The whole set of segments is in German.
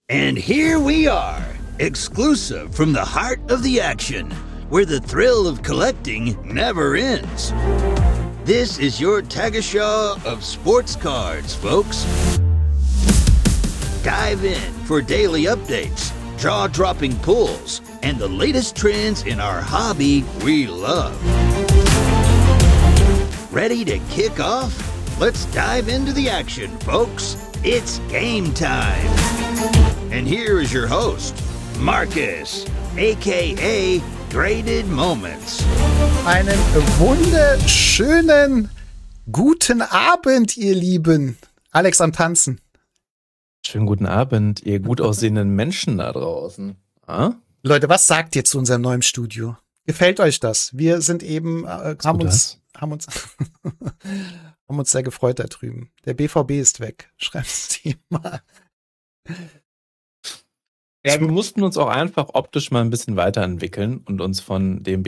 And here we are, exclusive from the heart of the action, where the thrill of collecting never ends. This is your Tagesschau of sports cards, folks. Dive in for daily updates, jaw-dropping pulls, and the latest trends in our hobby we love. Ready to kick off? Let's dive into the action, folks. It's game time. And here is your host, Marcus, aka Graded Moments. Einen wunderschönen guten Abend, ihr Lieben. Alex am Tanzen. Schönen guten Abend, ihr gut aussehenden Menschen da draußen. Leute, was sagt ihr zu unserem neuen Studio? Gefällt euch das? Wir sind eben, haben uns sehr gefreut da drüben. Der BVB ist weg. Schreibt sie mal. Ja, wir mussten uns auch einfach optisch mal ein bisschen weiterentwickeln und uns von dem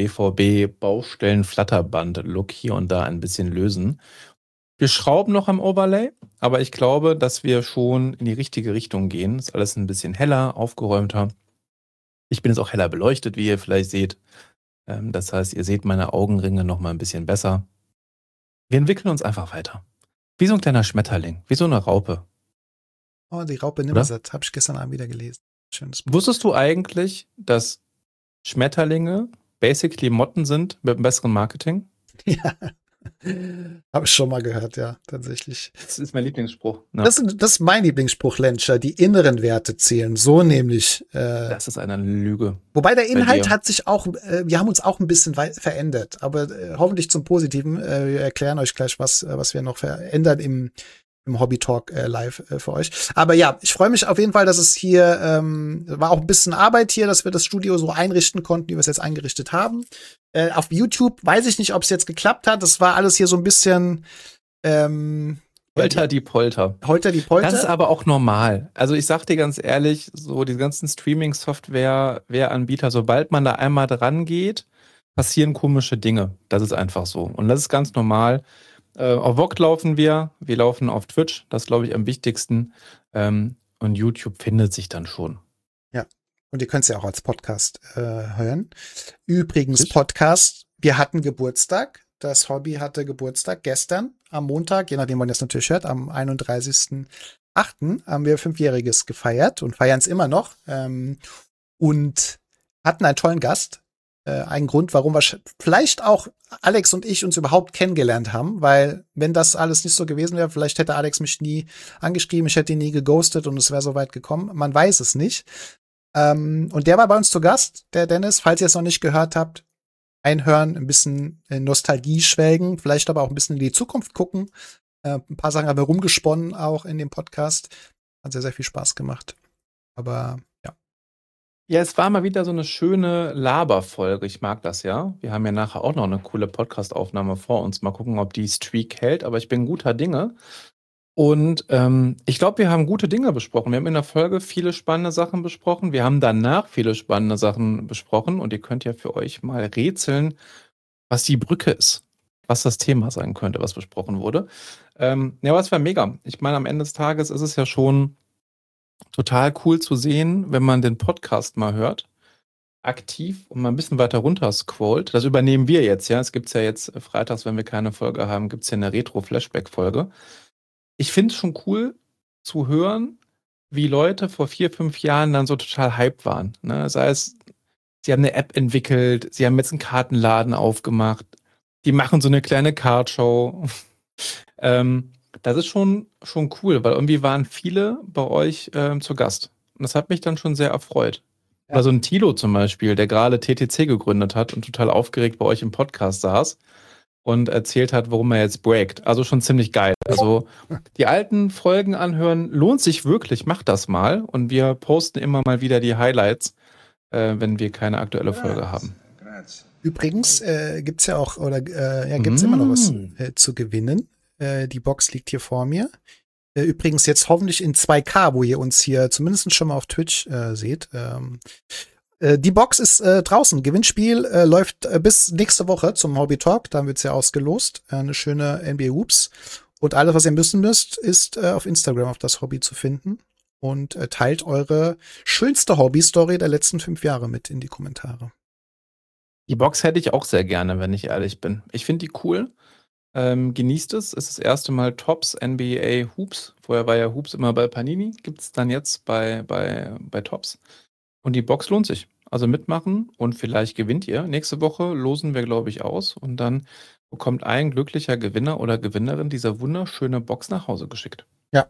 BVB-Baustellen-Flatterband-Look hier und da ein bisschen lösen. Wir schrauben noch am Overlay, aber ich glaube, dass wir schon in die richtige Richtung gehen. Ist alles ein bisschen heller, aufgeräumter. Ich bin jetzt auch heller beleuchtet, wie ihr vielleicht seht. Das heißt, ihr seht meine Augenringe noch mal ein bisschen besser. Wir entwickeln uns einfach weiter. Wie so ein kleiner Schmetterling, wie so eine Raupe. Oh, die Raupe Nimmersatt, habe ich gestern Abend wieder gelesen. Schönes Buch. Wusstest du eigentlich, dass Schmetterlinge basically Motten sind mit einem besseren Marketing? Ja, habe ich schon mal gehört, ja, tatsächlich. Das ist mein Lieblingsspruch. Ne? Das ist mein Lieblingsspruch, Lenscher. Die inneren Werte zählen, so nämlich. Das ist eine Lüge. Wobei der Inhalt hat sich auch, wir haben uns auch ein bisschen verändert, aber hoffentlich zum Positiven. Wir erklären euch gleich, was wir noch verändern im Hobby Talk live für euch. Aber ja, ich freue mich auf jeden Fall, dass es hier war auch ein bisschen Arbeit hier, dass wir das Studio so einrichten konnten, wie wir es jetzt eingerichtet haben. Auf YouTube weiß ich nicht, ob es jetzt geklappt hat. Das war alles hier so ein bisschen Holter die Polter. Holter die Polter. Das ist aber auch normal. Also ich sag dir ganz ehrlich, so die ganzen Streaming-Software-Anbieter, sobald man da einmal dran geht, passieren komische Dinge. Das ist einfach so. Und das ist ganz normal. Auf VOG laufen wir laufen auf Twitch, das ist, glaube ich, am wichtigsten. Und YouTube findet sich dann schon. Ja, und ihr könnt es ja auch als Podcast hören. Übrigens, Podcast, wir hatten Geburtstag. Das Hobby hatte Geburtstag gestern am Montag, je nachdem, wann ihr es natürlich hört, am 31.08. haben wir 5-Jähriges gefeiert und feiern es immer noch. Und hatten einen tollen Gast. Ein Grund, warum wir vielleicht auch Alex und ich uns überhaupt kennengelernt haben, weil wenn das alles nicht so gewesen wäre, vielleicht hätte Alex mich nie angeschrieben, ich hätte ihn nie geghostet und es wäre so weit gekommen. Man weiß es nicht. Und der war bei uns zu Gast, der Dennis, falls ihr es noch nicht gehört habt, einhören, ein bisschen in Nostalgie schwelgen, vielleicht aber auch ein bisschen in die Zukunft gucken. Ein paar Sachen haben wir rumgesponnen auch in dem Podcast. Hat sehr, sehr viel Spaß gemacht. Aber ja, es war mal wieder so eine schöne Laberfolge. Ich mag das ja. Wir haben ja nachher auch noch eine coole Podcast-Aufnahme vor uns. Mal gucken, ob die Streak hält. Aber ich bin guter Dinge. Und ich glaube, wir haben gute Dinge besprochen. Wir haben in der Folge viele spannende Sachen besprochen. Wir haben danach viele spannende Sachen besprochen. Und ihr könnt ja für euch mal rätseln, was die Brücke ist. Was das Thema sein könnte, was besprochen wurde. Ja, aber es war mega. Ich meine, am Ende des Tages ist es ja schon total cool zu sehen, wenn man den Podcast mal hört, aktiv und mal ein bisschen weiter runter scrollt. Das übernehmen wir jetzt, ja. Es gibt ja jetzt freitags, wenn wir keine Folge haben, gibt es ja eine Retro-Flashback-Folge. Ich finde es schon cool zu hören, wie Leute vor 4-5 Jahren dann so total hyped waren. Ne? Sei es, sie haben eine App entwickelt, sie haben jetzt einen Kartenladen aufgemacht, die machen so eine kleine Cardshow. Das ist schon cool, weil irgendwie waren viele bei euch zu Gast. Und das hat mich dann schon sehr erfreut. Ja. Oder so ein Thilo zum Beispiel, der gerade TTC gegründet hat und total aufgeregt bei euch im Podcast saß und erzählt hat, warum er jetzt breakt. Also schon ziemlich geil. Also die alten Folgen anhören lohnt sich wirklich. Macht das mal. Und wir posten immer mal wieder die Highlights, wenn wir keine aktuelle Folge haben. Übrigens gibt's ja auch, gibt's immer noch was zu gewinnen. Die Box liegt hier vor mir. Übrigens jetzt hoffentlich in 2K, wo ihr uns hier zumindest schon mal auf Twitch seht. Die Box ist draußen. Gewinnspiel läuft bis nächste Woche zum Hobby Talk. Dann wird's ja ausgelost. Eine schöne NBA Hoops. Und alles, was ihr müssen müsst, ist auf Instagram auf das Hobby zu finden. und teilt eure schönste Hobby-Story der letzten 5 Jahre mit in die Kommentare. Die Box hätte ich auch sehr gerne, wenn ich ehrlich bin. Ich finde die cool. Genießt es. Es ist das erste Mal Topps NBA Hoops. Vorher war ja Hoops immer bei Panini. Gibt es dann jetzt bei Topps. Und die Box lohnt sich. Also mitmachen und vielleicht gewinnt ihr. Nächste Woche losen wir, glaube ich, aus. Und dann bekommt ein glücklicher Gewinner oder Gewinnerin diese wunderschöne Box nach Hause geschickt. Ja.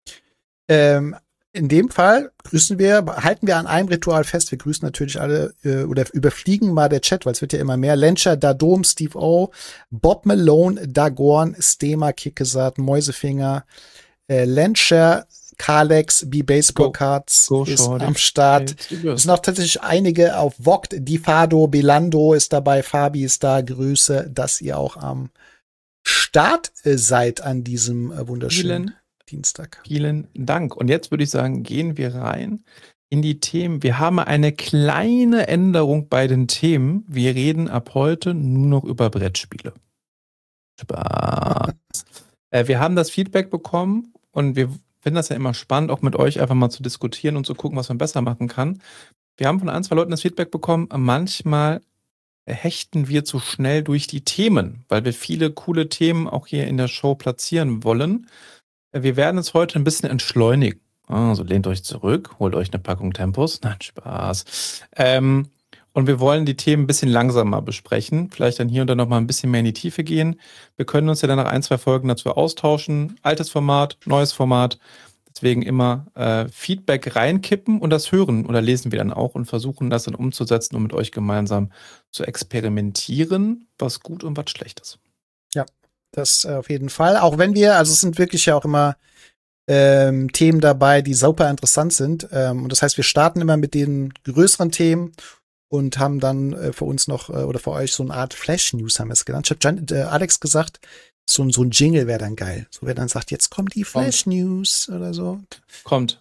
In dem Fall halten wir an einem Ritual fest. Wir grüßen natürlich alle oder überfliegen mal der Chat, weil es wird ja immer mehr. Lencher, Dadom, Steve O, Bob Malone, Dagorn, Stema, Kickesat, Mäusefinger, Lencher, Kalex, B-Baseball Cards ist am Start. Es sind auch tatsächlich einige auf Vogt, Difado, Belando ist dabei, Fabi ist da. Grüße, dass ihr auch am Start seid an diesem wunderschönen Dienstag. Vielen Dank. Und jetzt würde ich sagen, gehen wir rein in die Themen. Wir haben eine kleine Änderung bei den Themen. Wir reden ab heute nur noch über Brettspiele. Spaß. Wir haben das Feedback bekommen und wir finden das ja immer spannend, auch mit euch einfach mal zu diskutieren und zu gucken, was man besser machen kann. Wir haben von 1, 2 Leuten das Feedback bekommen, manchmal hechten wir zu schnell durch die Themen, weil wir viele coole Themen auch hier in der Show platzieren wollen. Wir werden es heute ein bisschen entschleunigen. Also lehnt euch zurück, holt euch eine Packung Tempos. Nein, Spaß. Und wir wollen die Themen ein bisschen langsamer besprechen. Vielleicht dann hier und da noch mal ein bisschen mehr in die Tiefe gehen. Wir können uns ja dann nach 1, 2 Folgen dazu austauschen. Altes Format, neues Format. Deswegen immer Feedback reinkippen und das hören oder lesen wir dann auch und versuchen das dann umzusetzen und mit euch gemeinsam zu experimentieren, was gut und was schlecht ist. Ja, das auf jeden Fall. Auch wenn also es sind wirklich ja auch immer Themen dabei, die super interessant sind. Und das heißt, wir starten immer mit den größeren Themen und haben dann für uns noch oder für euch so eine Art Flash-News, haben wir es genannt. Ich habe Alex gesagt, so ein Jingle wäre dann geil. So wer dann sagt, jetzt kommt die Flash-News oder so. Kommt.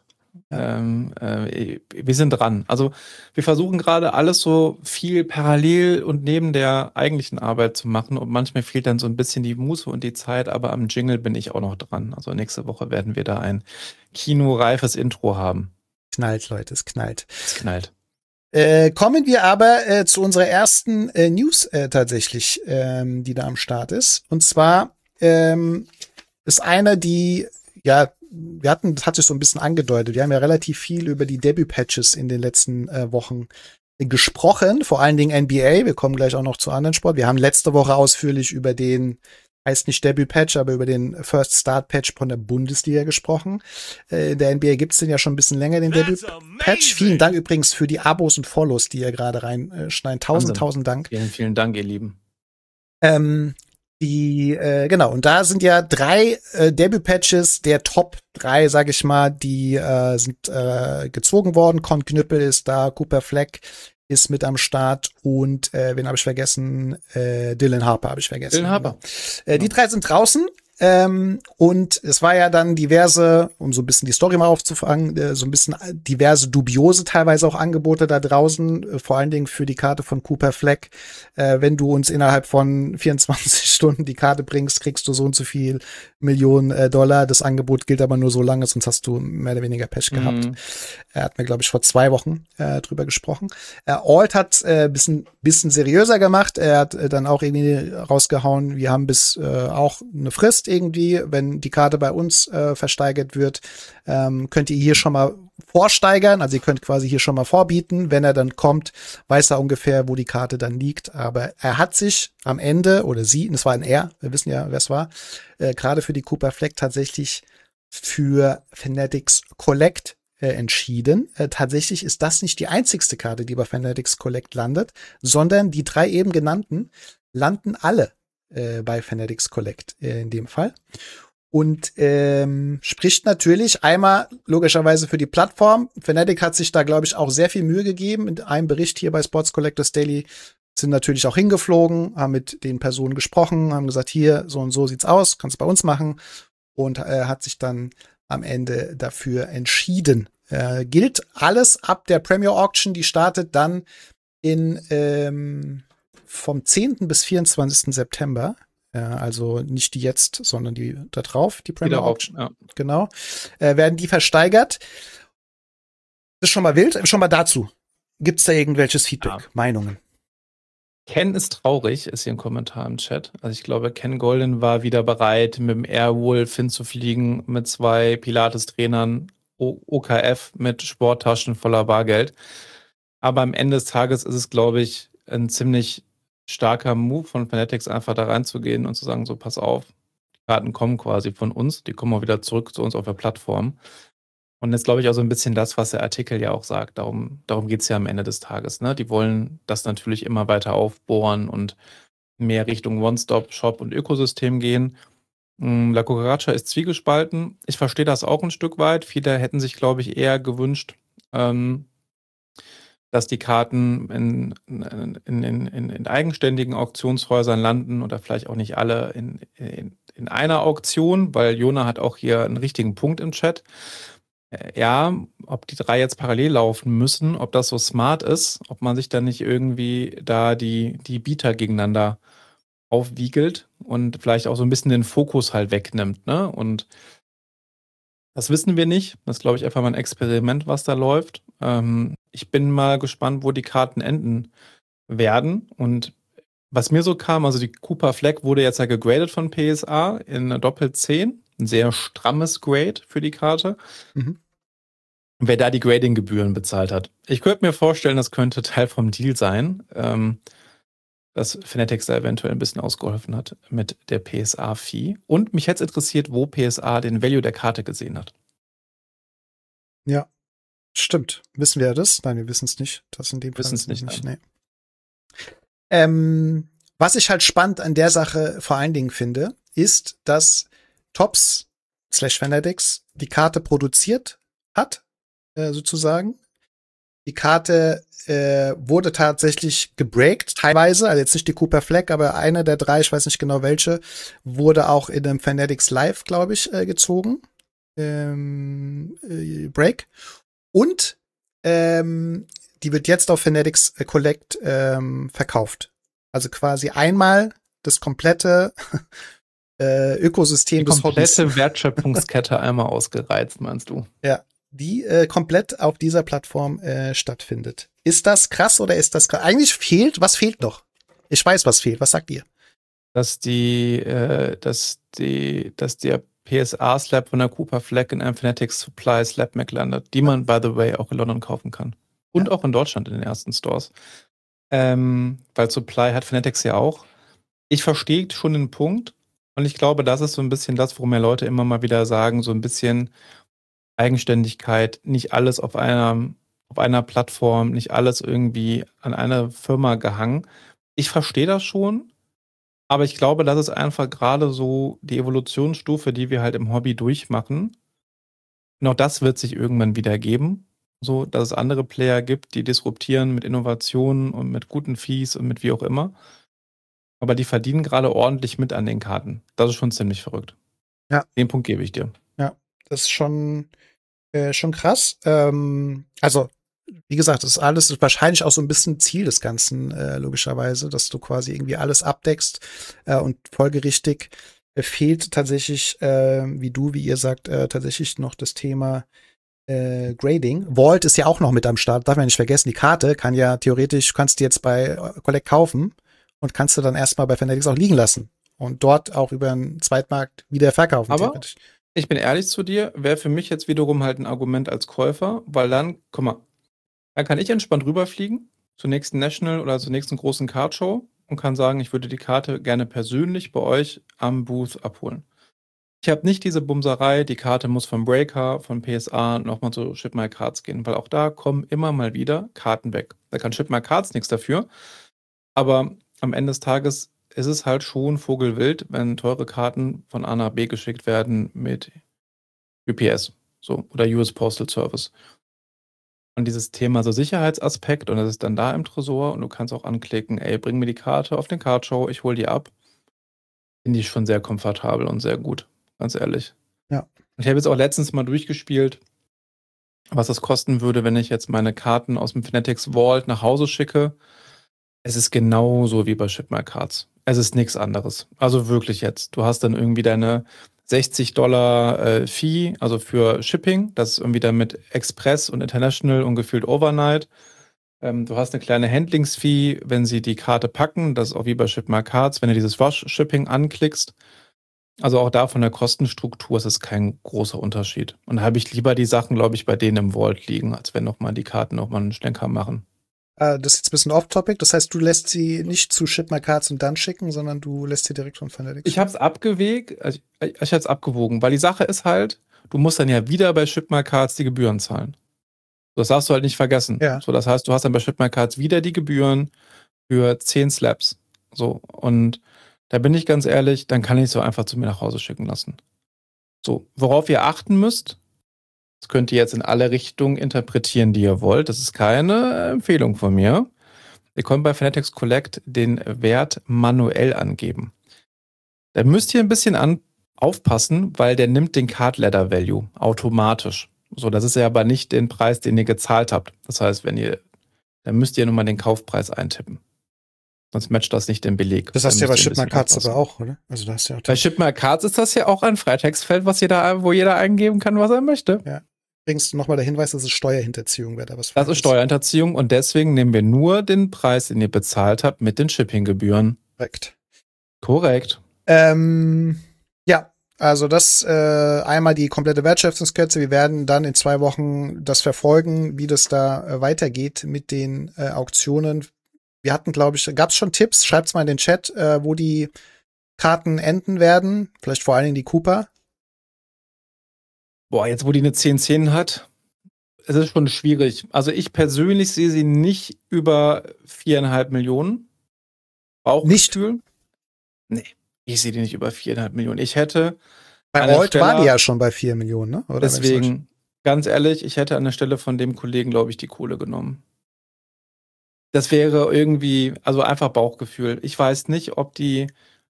Wir sind dran. Also wir versuchen gerade alles so viel parallel und neben der eigentlichen Arbeit zu machen und manchmal fehlt dann so ein bisschen die Muße und die Zeit, aber am Jingle bin ich auch noch dran. Also nächste Woche werden wir da ein kinoreifes Intro haben. Knallt, Leute, es knallt. Es knallt. Kommen wir aber zu unserer ersten News tatsächlich, die da am Start ist. Und zwar ist eine, die, ja, das hat sich so ein bisschen angedeutet. Wir haben ja relativ viel über die Debüt-Patches in den letzten Wochen gesprochen, vor allen Dingen NBA. Wir kommen gleich auch noch zu anderen Sport. Wir haben letzte Woche ausführlich über den, heißt nicht Debüt-Patch, aber über den First Start-Patch von der Bundesliga gesprochen. In der NBA gibt's den ja schon ein bisschen länger, den Debüt-Patch. Vielen Dank übrigens für die Abos und Follows, die ihr gerade reinschneiden. Tausend Dank. Vielen Dank, ihr Lieben. Genau, und da sind ja 3 Debüt-Patches der Top 3, sag ich mal, die sind gezogen worden. Con Knüppel ist da, Cooper Fleck ist mit am Start und wen habe ich vergessen? Dylan Harper habe ich vergessen. Dylan Harper. Die 3 sind draußen. Und es war ja dann diverse, um so ein bisschen die Story mal aufzufangen, so ein bisschen diverse dubiose teilweise auch Angebote da draußen, vor allen Dingen für die Karte von Cooper Fleck. Wenn du uns innerhalb von 24 Stunden die Karte bringst, kriegst du so und so viel Millionen Dollar. Das Angebot gilt aber nur so lange, sonst hast du mehr oder weniger Pech gehabt. Er hat mir, glaube ich, vor 2 Wochen drüber gesprochen. Alt hat bisschen seriöser gemacht. Er hat dann auch irgendwie rausgehauen, wir haben bis auch eine Frist irgendwie, wenn die Karte bei uns versteigert wird, könnt ihr hier schon mal vorsteigern, also ihr könnt quasi hier schon mal vorbieten, wenn er dann kommt, weiß er ungefähr, wo die Karte dann liegt, aber er hat sich am Ende, oder sie, und es war ein Er, wir wissen ja, wer es war, gerade für die Cooper Fleck tatsächlich für Fanatics Collect entschieden. Tatsächlich ist das nicht die einzigste Karte, die bei Fanatics Collect landet, sondern die 3 eben genannten landen alle bei Fanatics Collect in dem Fall. Und spricht natürlich einmal logischerweise für die Plattform. Fnatic hat sich da, glaube ich, auch sehr viel Mühe gegeben. In einem Bericht hier bei Sports Collectors Daily sind natürlich auch hingeflogen, haben mit den Personen gesprochen, haben gesagt, hier, so und so sieht's aus, kannst du bei uns machen. Und hat sich dann am Ende dafür entschieden. Gilt alles ab der Premier Auction, die startet dann vom 10. bis 24. September. Also nicht die jetzt, sondern die da drauf, die Premier Auction. Ja. Genau. Werden die versteigert. Das ist schon mal wild. Schon mal dazu. Gibt es da irgendwelches Feedback, Meinungen? Ken ist traurig, ist hier ein Kommentar im Chat. Also ich glaube, Ken Golden war wieder bereit, mit dem Airwolf hinzufliegen, mit 2 Pilates-Trainern, OKF mit Sporttaschen voller Bargeld. Aber am Ende des Tages ist es, glaube ich, ein ziemlich starker Move von Fanatics, einfach da reinzugehen und zu sagen, so pass auf, die Karten kommen quasi von uns, die kommen auch wieder zurück zu uns auf der Plattform. Und jetzt glaube ich auch so ein bisschen das, was der Artikel ja auch sagt. Darum geht es ja am Ende des Tages. Ne? Die wollen das natürlich immer weiter aufbohren und mehr Richtung One-Stop-Shop und Ökosystem gehen. La Cucaracha ist zwiegespalten. Ich verstehe das auch ein Stück weit. Viele hätten sich, glaube ich, eher gewünscht, dass die Karten in eigenständigen Auktionshäusern landen oder vielleicht auch nicht alle in einer Auktion, weil Jona hat auch hier einen richtigen Punkt im Chat. Ja, ob die 3 jetzt parallel laufen müssen, ob das so smart ist, ob man sich dann nicht irgendwie da die Bieter gegeneinander aufwiegelt und vielleicht auch so ein bisschen den Fokus halt wegnimmt, ne? Und das wissen wir nicht. Das ist, glaube ich, einfach mal ein Experiment, was da läuft. Ich bin mal gespannt, wo die Karten enden werden. Und was mir so kam, also die Cooper Flag wurde jetzt ja gegradet von PSA in doppelt 10. Ein sehr strammes Grade für die Karte. Mhm. Wer da die Grading-Gebühren bezahlt hat. Ich könnte mir vorstellen, das könnte Teil vom Deal sein, dass Fanatics da eventuell ein bisschen ausgeholfen hat mit der PSA-Fee. Und mich hätte es interessiert, wo PSA den Value der Karte gesehen hat. Ja, stimmt. Wissen wir das? Nein, wir wissen es nicht. Das in dem Fall Wissen es nicht. Nee. Was ich halt spannend an der Sache vor allen Dingen finde, ist, dass Tops/Fanatics die Karte produziert hat, sozusagen. Die Karte wurde tatsächlich gebreakt, teilweise, also jetzt nicht die Cooper Flag, aber eine der 3, ich weiß nicht genau welche, wurde auch in einem Fanatics Live, glaube ich, gezogen. Break. Und die wird jetzt auf Fanatics Collect verkauft. Also quasi einmal das komplette Ökosystem des Hobbys. Die komplette Wertschöpfungskette einmal ausgereizt, meinst du? Ja, die komplett auf dieser Plattform stattfindet. Ist das krass oder ist das krass? Eigentlich was fehlt noch? Ich weiß, was fehlt. Was sagt ihr? Dass der PSA-Slab von der Cooper Flag in einem Fanatics Supply Slab Mac landet, die man, by the way, auch in London kaufen kann. Und auch in Deutschland in den ersten Stores. Weil Supply hat Fanatics ja auch. Ich verstehe schon den Punkt und ich glaube, das ist so ein bisschen das, worum ja Leute immer mal wieder sagen, so ein bisschen Eigenständigkeit, nicht alles auf einer Plattform, nicht alles irgendwie an eine Firma gehangen. Ich verstehe das schon, aber ich glaube, das ist einfach gerade so die Evolutionsstufe, die wir halt im Hobby durchmachen. Und auch das wird sich irgendwann wieder geben, so dass es andere Player gibt, die disruptieren mit Innovationen und mit guten Fees und mit wie auch immer. Aber die verdienen gerade ordentlich mit an den Karten. Das ist schon ziemlich verrückt. Ja. Den Punkt gebe ich dir. Ja, das ist schon krass. Also, wie gesagt, das ist alles wahrscheinlich auch so ein bisschen Ziel des Ganzen, logischerweise, dass du quasi irgendwie alles abdeckst und folgerichtig fehlt tatsächlich, wie ihr sagt, tatsächlich noch das Thema Grading. Vault ist ja auch noch mit am Start, darf man nicht vergessen. Die Karte kann ja theoretisch, kannst du jetzt bei Collect kaufen und kannst du dann erstmal bei Fanatics auch liegen lassen und dort auch über einen Zweitmarkt wieder verkaufen. Aber ich bin ehrlich zu dir, wäre für mich jetzt wiederum halt ein Argument als Käufer, weil dann, guck mal, dann kann ich entspannt rüberfliegen zur nächsten National oder zur nächsten großen Cardshow und kann sagen, ich würde die Karte gerne persönlich bei euch am Booth abholen. Ich habe nicht diese Bumserei, die Karte muss vom Breaker, von PSA nochmal zu Ship My Cards gehen, weil auch da kommen immer mal wieder Karten weg. Da kann Ship My Cards nichts dafür, aber am Ende des Tages ist es halt schon vogelwild, wenn teure Karten von A nach B geschickt werden mit UPS so, oder US Postal Service. Und dieses Thema so Sicherheitsaspekt und das ist dann da im Tresor und du kannst auch anklicken, ey, bring mir die Karte auf den Cardshow, ich hol die ab. Finde ich schon sehr komfortabel und sehr gut, ganz ehrlich. Ja. Ich habe jetzt auch letztens mal durchgespielt, was das kosten würde, wenn ich jetzt meine Karten aus dem Fanatics Vault nach Hause schicke. Es ist genauso wie bei Ship My Cards. Es ist nichts anderes. Also wirklich jetzt. Du hast dann irgendwie deine $60 Fee, also für Shipping. Das ist irgendwie dann mit Express und International und gefühlt Overnight. Du hast eine kleine Handlings-Fee, wenn sie die Karte packen. Das ist auch wie bei Ship My Cards, wenn du dieses Rush-Shipping anklickst. Also auch da von der Kostenstruktur ist es kein großer Unterschied. Und da habe ich lieber die Sachen, glaube ich, bei denen im Vault liegen, als wenn nochmal die Karten nochmal einen Schlenker machen. Das ist jetzt ein bisschen off-topic. Das heißt, du lässt sie nicht zu Ship My Cards und dann schicken, sondern du lässt sie direkt von Fanatics. Ich habe es abgewogen, weil die Sache ist halt, du musst dann ja wieder bei Ship My Cards die Gebühren zahlen. Das darfst du halt nicht vergessen. Ja. So, das heißt, du hast dann bei Ship My Cards wieder die Gebühren für 10 Slaps. So, und da bin ich ganz ehrlich, dann kann ich es so einfach zu mir nach Hause schicken lassen. So, worauf ihr achten müsst, das könnt ihr jetzt in alle Richtungen interpretieren, die ihr wollt. Das ist keine Empfehlung von mir. Ihr könnt bei Fanatics Collect den Wert manuell angeben. Da müsst ihr ein bisschen aufpassen, weil der nimmt den Card Ladder Value automatisch. So, das ist ja aber nicht den Preis, den ihr gezahlt habt. Das heißt, dann müsst ihr nur mal den Kaufpreis eintippen. Sonst matcht das nicht den Beleg. Das hast du ja bei Ship My Cards aber auch, oder? Also da hast du ja auch bei Ship My Cards ist das ja auch ein Freitextfeld, wo jeder eingeben kann, was er möchte. Ja. Übrigens nochmal der Hinweis, dass es Steuerhinterziehung wird. Das ist Steuerhinterziehung und deswegen nehmen wir nur den Preis, den ihr bezahlt habt, mit den Shippinggebühren. Korrekt. Ja, also das einmal die komplette Wertschöpfungskette. Wir werden dann in 2 Wochen das verfolgen, wie das da weitergeht mit den Auktionen. Wir hatten, glaube ich, gab es schon Tipps? Schreibt's mal in den Chat, wo die Karten enden werden. Vielleicht vor allen Dingen die Cooper. Boah, jetzt wo die eine 10-10 hat, es ist schon schwierig. Also ich persönlich sehe sie nicht über 4,5 Millionen. Bauchgefühl? Nee, ich sehe die nicht über 4,5 Millionen. Ich hätte bei Old war die ja schon bei 4 Millionen, ne? Oder deswegen, ganz ehrlich, ich hätte an der Stelle von dem Kollegen, glaube ich, die Kohle genommen. Das wäre irgendwie, also einfach Bauchgefühl. Ich weiß nicht, ob die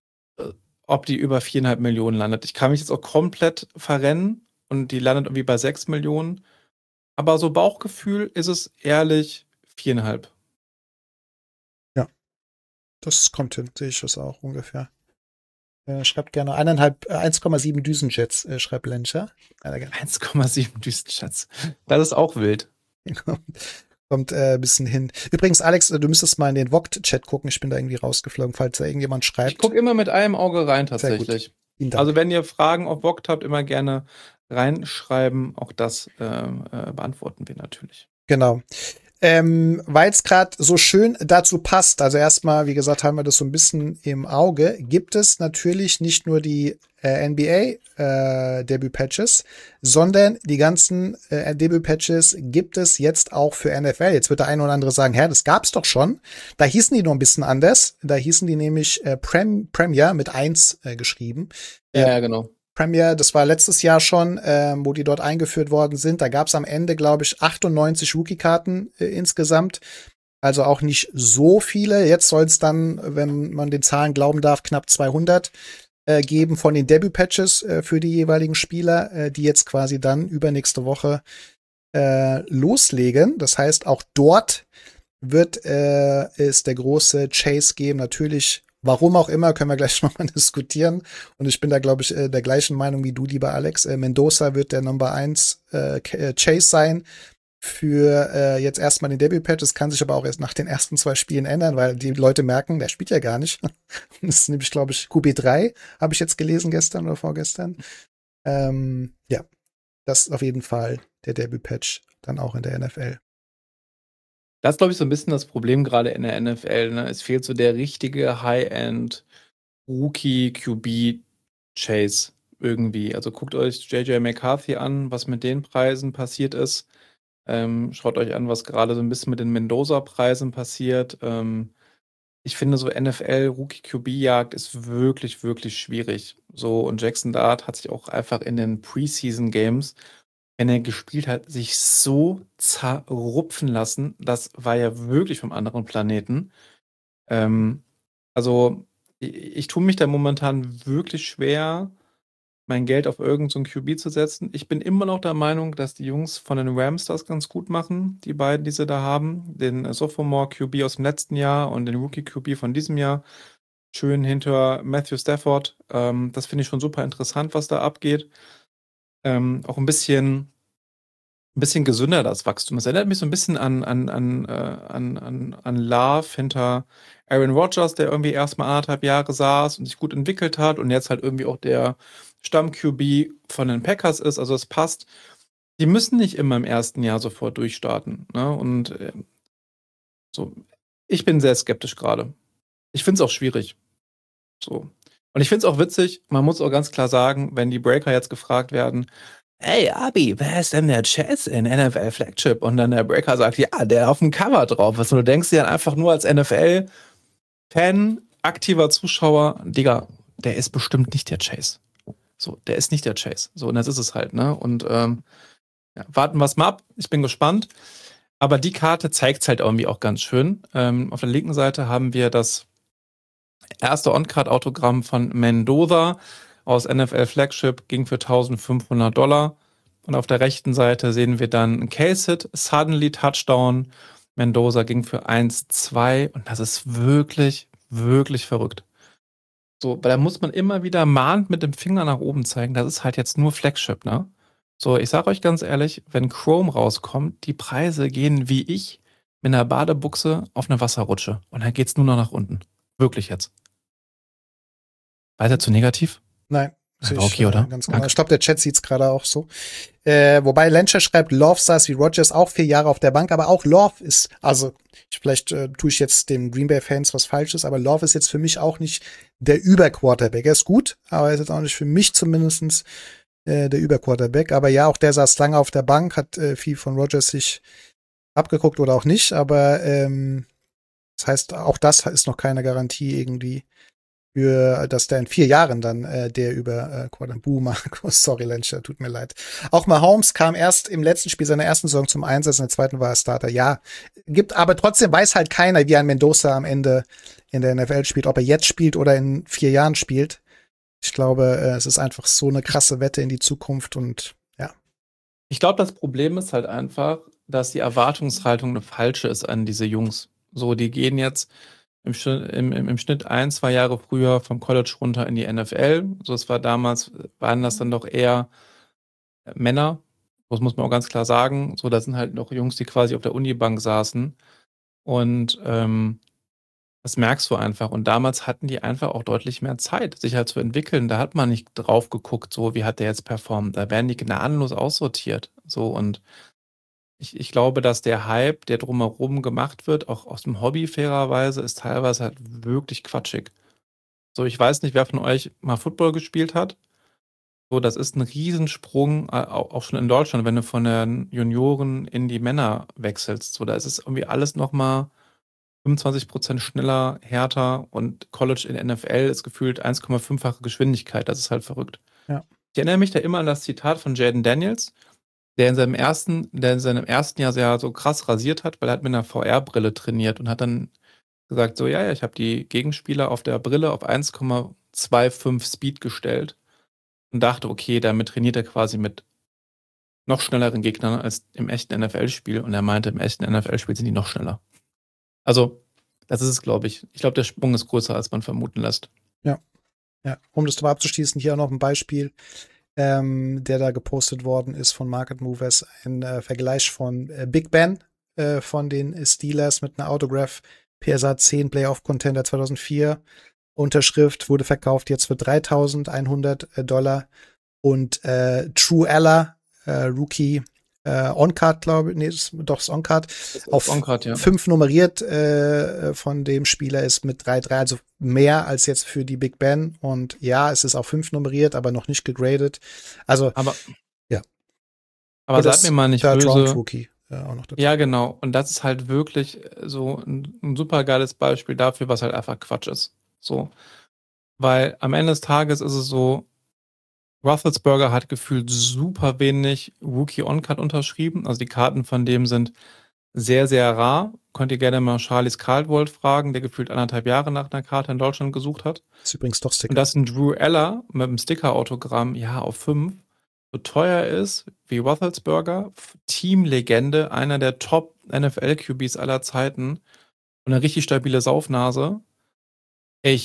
über 4,5 Millionen landet. Ich kann mich jetzt auch komplett verrennen und die landet irgendwie bei 6 Millionen. Aber so Bauchgefühl ist es ehrlich 4,5. Ja, das kommt hin, sehe ich das auch ungefähr. Schreibt gerne 1,7 Düsenjets, schreibt Lencher. 1,7 Düsenjets. Das ist auch wild. Kommt ein bisschen hin. Übrigens, Alex, du müsstest mal in den Vogt-Chat gucken. Ich bin da irgendwie rausgeflogen, falls da irgendjemand schreibt. Ich gucke immer mit einem Auge rein, tatsächlich. Also wenn ihr Fragen auf Vogt habt, immer gerne reinschreiben. Auch das beantworten wir natürlich. Genau. Weil es gerade so schön dazu passt, also erstmal, wie gesagt, haben wir das so ein bisschen im Auge, gibt es natürlich nicht nur die NBA-Debüt-Patches, sondern die ganzen Debüt-Patches gibt es jetzt auch für NFL. Jetzt wird der eine oder andere sagen, das gab's doch schon. Da hießen die noch ein bisschen anders. Da hießen die nämlich Premier mit 1 geschrieben. Ja, genau. Premier, das war letztes Jahr schon, wo die dort eingeführt worden sind. Da gab es am Ende, glaube ich, 98 Rookie-Karten insgesamt. Also auch nicht so viele. Jetzt soll es dann, wenn man den Zahlen glauben darf, knapp 200 geben von den Debut-Patches für die jeweiligen Spieler, die jetzt quasi dann übernächste Woche loslegen. Das heißt, auch dort wird es der große Chase geben. Natürlich, warum auch immer, können wir gleich nochmal diskutieren. Und ich bin da, glaube ich, der gleichen Meinung wie du, lieber Alex. Mendoza wird der Number 1 Chase sein für jetzt erstmal den Debüt-Patch. Das kann sich aber auch erst nach den ersten 2 Spielen ändern, weil die Leute merken, der spielt ja gar nicht. Das ist nämlich, glaube ich, QB3, habe ich jetzt gelesen gestern oder vorgestern. Ja, das ist auf jeden Fall der Debüt-Patch dann auch in der NFL. Das ist, glaube ich, so ein bisschen das Problem gerade in der NFL. Ne? Es fehlt so der richtige High-End Rookie-QB-Chase irgendwie. Also guckt euch J.J. McCarthy an, was mit den Preisen passiert ist. Schaut euch an, was gerade so ein bisschen mit den Mendoza-Preisen passiert. Ich finde, so NFL-Rookie-QB-Jagd ist wirklich, wirklich schwierig. So, und Jackson Dart hat sich auch einfach in den Preseason-Games, wenn er gespielt hat, sich so zerrupfen lassen. Das war ja wirklich vom anderen Planeten. Also, ich tue mich da momentan wirklich schwer, mein Geld auf irgend so ein QB zu setzen. Ich bin immer noch der Meinung, dass die Jungs von den Rams das ganz gut machen, die beiden, die sie da haben. Den Sophomore QB aus dem letzten Jahr und den Rookie QB von diesem Jahr. schön hinter Matthew Stafford. Das finde ich schon super interessant, was da abgeht. Auch ein bisschen gesünder, das Wachstum. Es erinnert mich so ein bisschen an Love hinter Aaron Rodgers, der irgendwie erstmal 1,5 Jahre saß und sich gut entwickelt hat und jetzt halt irgendwie auch der Stamm-QB von den Packers ist. Also es passt. Die müssen nicht immer im ersten Jahr sofort durchstarten. Ne? Und so, ich bin sehr skeptisch gerade. Ich finde es auch schwierig. So. Und ich finde es auch witzig, man muss auch ganz klar sagen, wenn die Breaker jetzt gefragt werden, hey Abi, wer ist denn der Chase in NFL Flagship? Und dann der Breaker sagt, ja, der auf dem Cover drauf ist. Und du denkst dir dann einfach nur als NFL-Fan, aktiver Zuschauer, Digga, der ist bestimmt nicht der Chase. So, der ist nicht der Chase. So, und das ist es halt, ne? Und ja, warten wir es mal ab. Ich bin gespannt. Aber die Karte zeigt es halt irgendwie auch ganz schön. Auf der linken Seite haben wir das erste On-Card-Autogramm von Mendoza aus NFL Flagship, ging für $1.500. Und auf der rechten Seite sehen wir dann ein Case-Hit, Suddenly Touchdown. Mendoza ging für 1,2 und das ist wirklich, wirklich verrückt. So, weil da muss man immer wieder mahnend mit dem Finger nach oben zeigen, das ist halt jetzt nur Flagship, ne? So, ich sag euch ganz ehrlich, wenn Chrome rauskommt, die Preise gehen wie ich mit einer Badebuchse auf eine Wasserrutsche und dann geht's nur noch nach unten. Wirklich jetzt. Weiter zu negativ? Nein. War okay, oder? Ganz genau. Ich glaube, der Chat sieht es gerade auch so. Wobei Lencher schreibt, Love saß wie Rodgers auch 4 Jahre auf der Bank, aber auch Love ist, also vielleicht tue ich jetzt den Green Bay-Fans was Falsches, aber Love ist jetzt für mich auch nicht der Überquarterback. Er ist gut, aber er ist jetzt auch nicht für mich zumindest der Überquarterback. Aber ja, auch der saß lange auf der Bank, hat viel von Rodgers sich abgeguckt oder auch nicht, aber das heißt, auch das ist noch keine Garantie irgendwie, dass der in 4 Jahren dann der über Markus, sorry Lencher, tut mir leid. Auch Mahomes kam erst im letzten Spiel seiner ersten Saison zum Einsatz, in der zweiten war er Starter. Ja, aber trotzdem weiß halt keiner, wie ein Mendoza am Ende in der NFL spielt, ob er jetzt spielt oder in 4 Jahren spielt. Ich glaube, es ist einfach so eine krasse Wette in die Zukunft und ja. Ich glaube, das Problem ist halt einfach, dass die Erwartungshaltung eine falsche ist an diese Jungs. So, die gehen jetzt im Schnitt 1-2 Jahre früher vom College runter in die NFL. So, es war damals, waren das dann doch eher Männer. Das muss man auch ganz klar sagen. So, das sind halt noch Jungs, die quasi auf der Unibank saßen. Und das merkst du einfach. Und damals hatten die einfach auch deutlich mehr Zeit, sich halt zu entwickeln. Da hat man nicht drauf geguckt, so wie hat der jetzt performt. Da werden die gnadenlos aussortiert. So, und ich glaube, dass der Hype, der drumherum gemacht wird, auch aus dem Hobby fairerweise, ist teilweise halt wirklich quatschig. So, ich weiß nicht, wer von euch mal Football gespielt hat. So, das ist ein Riesensprung, auch schon in Deutschland, wenn du von den Junioren in die Männer wechselst. So, da ist es irgendwie alles nochmal 25% schneller, härter und College in NFL ist gefühlt 1,5-fache Geschwindigkeit. Das ist halt verrückt. Ja. Ich erinnere mich da immer an das Zitat von Jaden Daniels, der in seinem ersten Jahr sehr so krass rasiert hat, weil er hat mit einer VR-Brille trainiert und hat dann gesagt, so, ja, ich habe die Gegenspieler auf der Brille auf 1,25 Speed gestellt und dachte, okay, damit trainiert er quasi mit noch schnelleren Gegnern als im echten NFL-Spiel. Und er meinte, im echten NFL-Spiel sind die noch schneller. Also, das ist es, glaube ich. Ich glaube, der Sprung ist größer, als man vermuten lässt. Ja. Um das mal abzuschließen, hier auch noch ein Beispiel, der da gepostet worden ist von Market Movers, ein Vergleich von Big Ben von den Steelers mit einer Autograph PSA 10 Playoff Contender 2004. Unterschrift wurde verkauft jetzt für $3.100 und True Ella, Rookie On-Card, glaube ich, nee, ist On-Card, auf On-Card, ja. 5 nummeriert von dem Spieler ist mit 3,3, also mehr als jetzt für die Big Ben. Und ja, es ist auf 5 nummeriert, aber noch nicht gegradet. Also, ja. Aber seid mir mal nicht böse. Rookie, auch noch dazu. Ja, genau. Und das ist halt wirklich so ein super geiles Beispiel dafür, was halt einfach Quatsch ist. So. Weil am Ende des Tages ist es so, Roethlisberger hat gefühlt super wenig Rookie-On-Card unterschrieben. Also die Karten von dem sind sehr, sehr rar. Könnt ihr gerne mal Charlies Caldwell fragen, der gefühlt 1,5 Jahre nach einer Karte in Deutschland gesucht hat. Das ist übrigens doch Sticker. Und dass ein Drew Eller mit einem Sticker-Autogramm, ja, auf 5 so teuer ist wie Roethlisberger, Teamlegende, einer der Top-NFL-QBs aller Zeiten und eine richtig stabile Saufnase.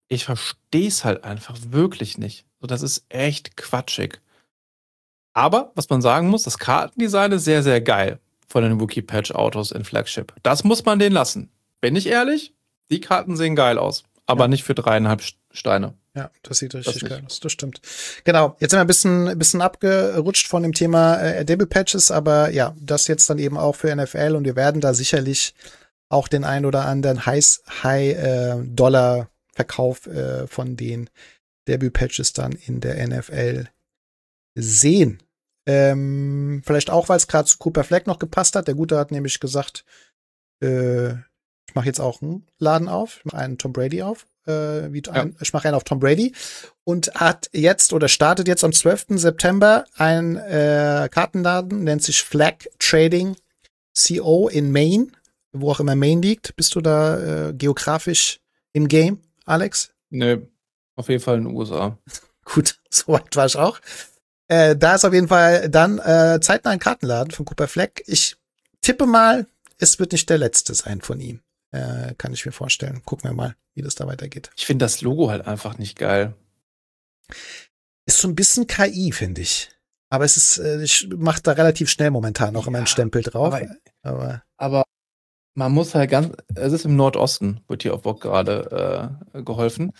Ich verstehe es halt einfach wirklich nicht. So, das ist echt quatschig. Aber, was man sagen muss, das Kartendesign ist sehr, sehr geil von den Wookiee-Patch-Autos in Flagship. Das muss man denen lassen. Bin ich ehrlich? Die Karten sehen geil aus. Aber Ja. nicht für 3,5 Steine. Ja, das sieht Das richtig nicht. geil aus, das stimmt. Genau, jetzt sind wir ein bisschen abgerutscht von dem Thema Debut Patches, aber ja, das jetzt dann eben auch für NFL und wir werden da sicherlich auch den ein oder anderen High-Dollar-Verkauf von den Debut Patches dann in der NFL sehen. Vielleicht auch, weil es gerade zu Cooper Fleck noch gepasst hat. Der Gute hat nämlich gesagt, ich mache jetzt auch einen Laden auf, ich mache einen Tom Brady auf. Ich mache einen auf Tom Brady und hat jetzt oder startet jetzt am 12. September ein Kartenladen, nennt sich Flag Trading CO in Maine, wo auch immer Maine liegt. Bist du da geografisch im Game, Alex? Nö, auf jeden Fall in den USA. Gut, soweit war ich auch. Da ist auf jeden Fall dann zeitnah ein Kartenladen von Cooper Fleck. Ich tippe mal, es wird nicht der letzte sein von ihm. Kann ich mir vorstellen. Gucken wir mal, wie das da weitergeht. Ich finde das Logo halt einfach nicht geil. Ist so ein bisschen KI, finde ich. Aber es ist, ich mache da relativ schnell momentan auch immer einen Stempel drauf. Aber man muss halt es ist im Nordosten, wird hier auf Bock gerade geholfen.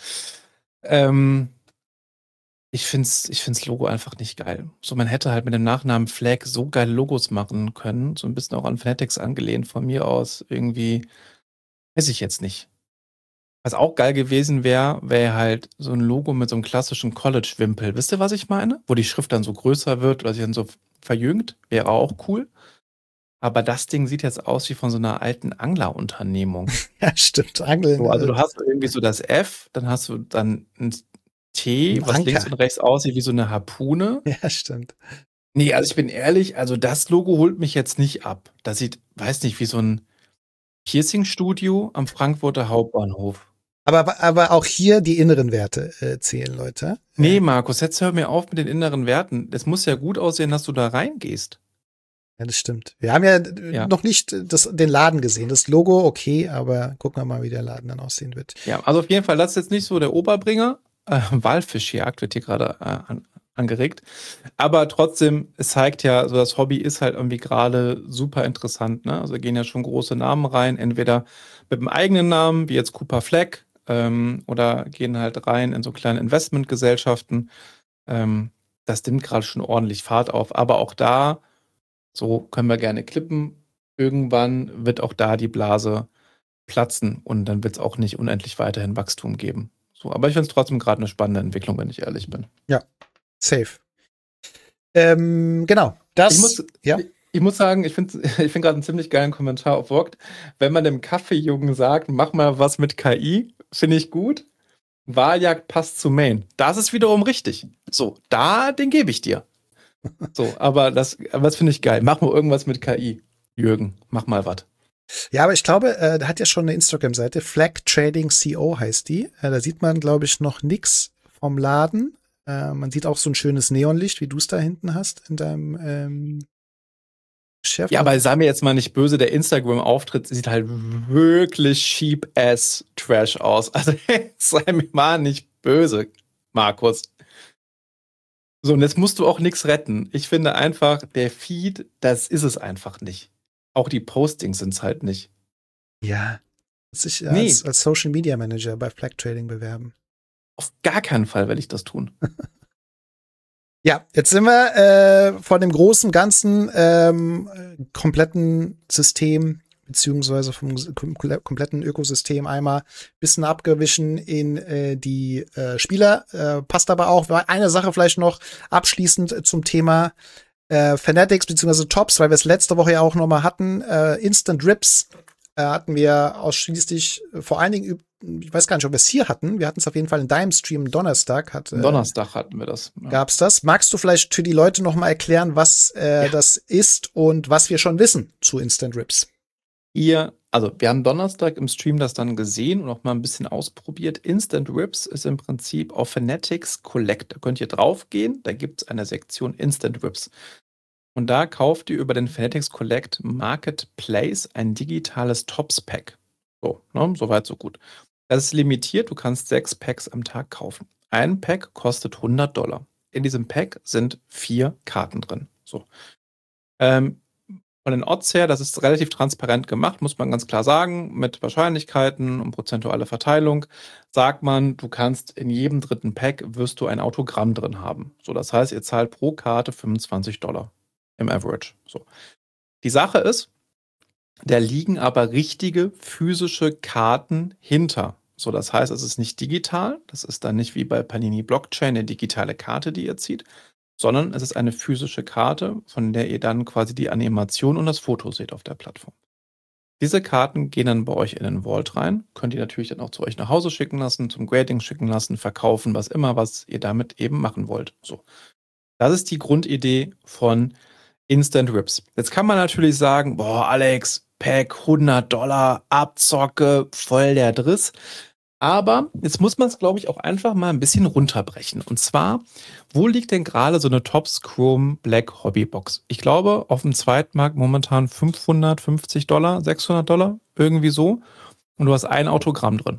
Ich find's Logo einfach nicht geil. So, man hätte halt mit dem Nachnamen Flag so geile Logos machen können, so ein bisschen auch an Fanatics angelehnt von mir aus, irgendwie, weiß ich jetzt nicht. Was auch geil gewesen wäre halt so ein Logo mit so einem klassischen College-Wimpel. Wisst ihr, was ich meine? Wo die Schrift dann so größer wird oder sich dann so verjüngt, wäre auch cool. Aber das Ding sieht jetzt aus wie von so einer alten Anglerunternehmung. Ja, stimmt. Angeln. So, also du hast irgendwie so das F, dann hast du dann ein T, was Anker. links und rechts aussieht wie so eine Harpune. Ja, stimmt. Nee, also ich bin ehrlich, also das Logo holt mich jetzt nicht ab. Das sieht, weiß nicht, wie so ein Piercing-Studio am Frankfurter Hauptbahnhof. Aber auch hier die inneren Werte zählen, Leute. Nee, Markus, jetzt hör mir auf mit den inneren Werten. Es muss ja gut aussehen, dass du da reingehst. Ja, das stimmt. Wir haben ja noch nicht den Laden gesehen. Das Logo, okay, aber gucken wir mal, wie der Laden dann aussehen wird. Ja, also auf jeden Fall, das ist jetzt nicht so der Oberbringer. Walfischjagd wird hier gerade angeregt. Aber trotzdem, es zeigt ja, so das Hobby ist halt irgendwie gerade super interessant. Ne? Also gehen ja schon große Namen rein, entweder mit dem eigenen Namen, wie jetzt Cooper Flag, oder gehen halt rein in so kleine Investmentgesellschaften. Das nimmt gerade schon ordentlich Fahrt auf. Aber auch da, so können wir gerne klippen. Irgendwann wird auch da die Blase platzen und dann wird es auch nicht unendlich weiterhin Wachstum geben. So, aber ich finde es trotzdem gerade eine spannende Entwicklung, wenn ich ehrlich bin. Ja, safe. Genau. Ich muss sagen, ich finde gerade einen ziemlich geilen Kommentar auf Vogt. Wenn man dem Kaffeejungen sagt, mach mal was mit KI, finde ich gut. Wahljagd passt zu Main. Das ist wiederum richtig. So, den gebe ich dir. So, aber das finde ich geil. Mach mal irgendwas mit KI. Jürgen, mach mal was. Ja, aber ich glaube, der hat ja schon eine Instagram-Seite. Flag Trading CO heißt die. Da sieht man, glaube ich, noch nix vom Laden. Man sieht auch so ein schönes Neonlicht, wie du es da hinten hast in deinem Chef. Ja, aber sei mir jetzt mal nicht böse, der Instagram-Auftritt sieht halt wirklich cheap-ass-Trash aus. Also sei mir mal nicht böse, Markus. So, und jetzt musst du auch nichts retten. Ich finde einfach, der Feed, das ist es einfach nicht. Auch die Postings sind es halt nicht. Ja, sich als Social Media Manager bei Flag Trading bewerben. Auf gar keinen Fall will ich das tun. Ja, jetzt sind wir von dem großen, ganzen kompletten System beziehungsweise vom kompletten Ökosystem einmal ein bisschen abgewichen in die Spieler. Passt aber auch eine Sache vielleicht noch abschließend zum Thema Fanatics beziehungsweise Tops, weil wir es letzte Woche ja auch noch mal hatten. Instant Rips hatten wir ausschließlich vor allen Dingen, ich weiß gar nicht, ob wir es hier hatten. Wir hatten es auf jeden Fall in deinem Stream Donnerstag. Donnerstag hatten wir das. Ja. Gab's das? Magst du vielleicht für die Leute noch mal erklären, was das ist und was wir schon wissen zu Instant Rips? Wir haben Donnerstag im Stream das dann gesehen und auch mal ein bisschen ausprobiert. Instant Rips ist im Prinzip auf Fanatics Collect. Da könnt ihr draufgehen, da gibt es eine Sektion Instant Rips. Und da kauft ihr über den Fanatics Collect Marketplace ein digitales Tops-Pack. So, ne, soweit, so gut. Das ist limitiert, du kannst 6 Packs am Tag kaufen. Ein Pack kostet $100. In diesem Pack sind 4 Karten drin. So. Von den Odds her, das ist relativ transparent gemacht, muss man ganz klar sagen, mit Wahrscheinlichkeiten und prozentuale Verteilung, sagt man, du kannst in jedem dritten Pack wirst du ein Autogramm drin haben. So, das heißt, ihr zahlt pro Karte $25 im Average. So. Die Sache ist, da liegen aber richtige physische Karten hinter. So, das heißt, es ist nicht digital, das ist dann nicht wie bei Panini Blockchain eine digitale Karte, die ihr zieht, sondern es ist eine physische Karte, von der ihr dann quasi die Animation und das Foto seht auf der Plattform. Diese Karten gehen dann bei euch in den Vault rein, könnt ihr natürlich dann auch zu euch nach Hause schicken lassen, zum Grading schicken lassen, verkaufen, was immer, was ihr damit eben machen wollt. So. Das ist die Grundidee von Instant Rips. Jetzt kann man natürlich sagen, boah, Alex, Pack $100, Abzocke, voll der Driss. Aber jetzt muss man es, glaube ich, auch einfach mal ein bisschen runterbrechen. Und zwar, wo liegt denn gerade so eine Topps Chrome Black Hobbybox? Ich glaube, auf dem Zweitmarkt momentan $550, $600, irgendwie so. Und du hast ein Autogramm drin.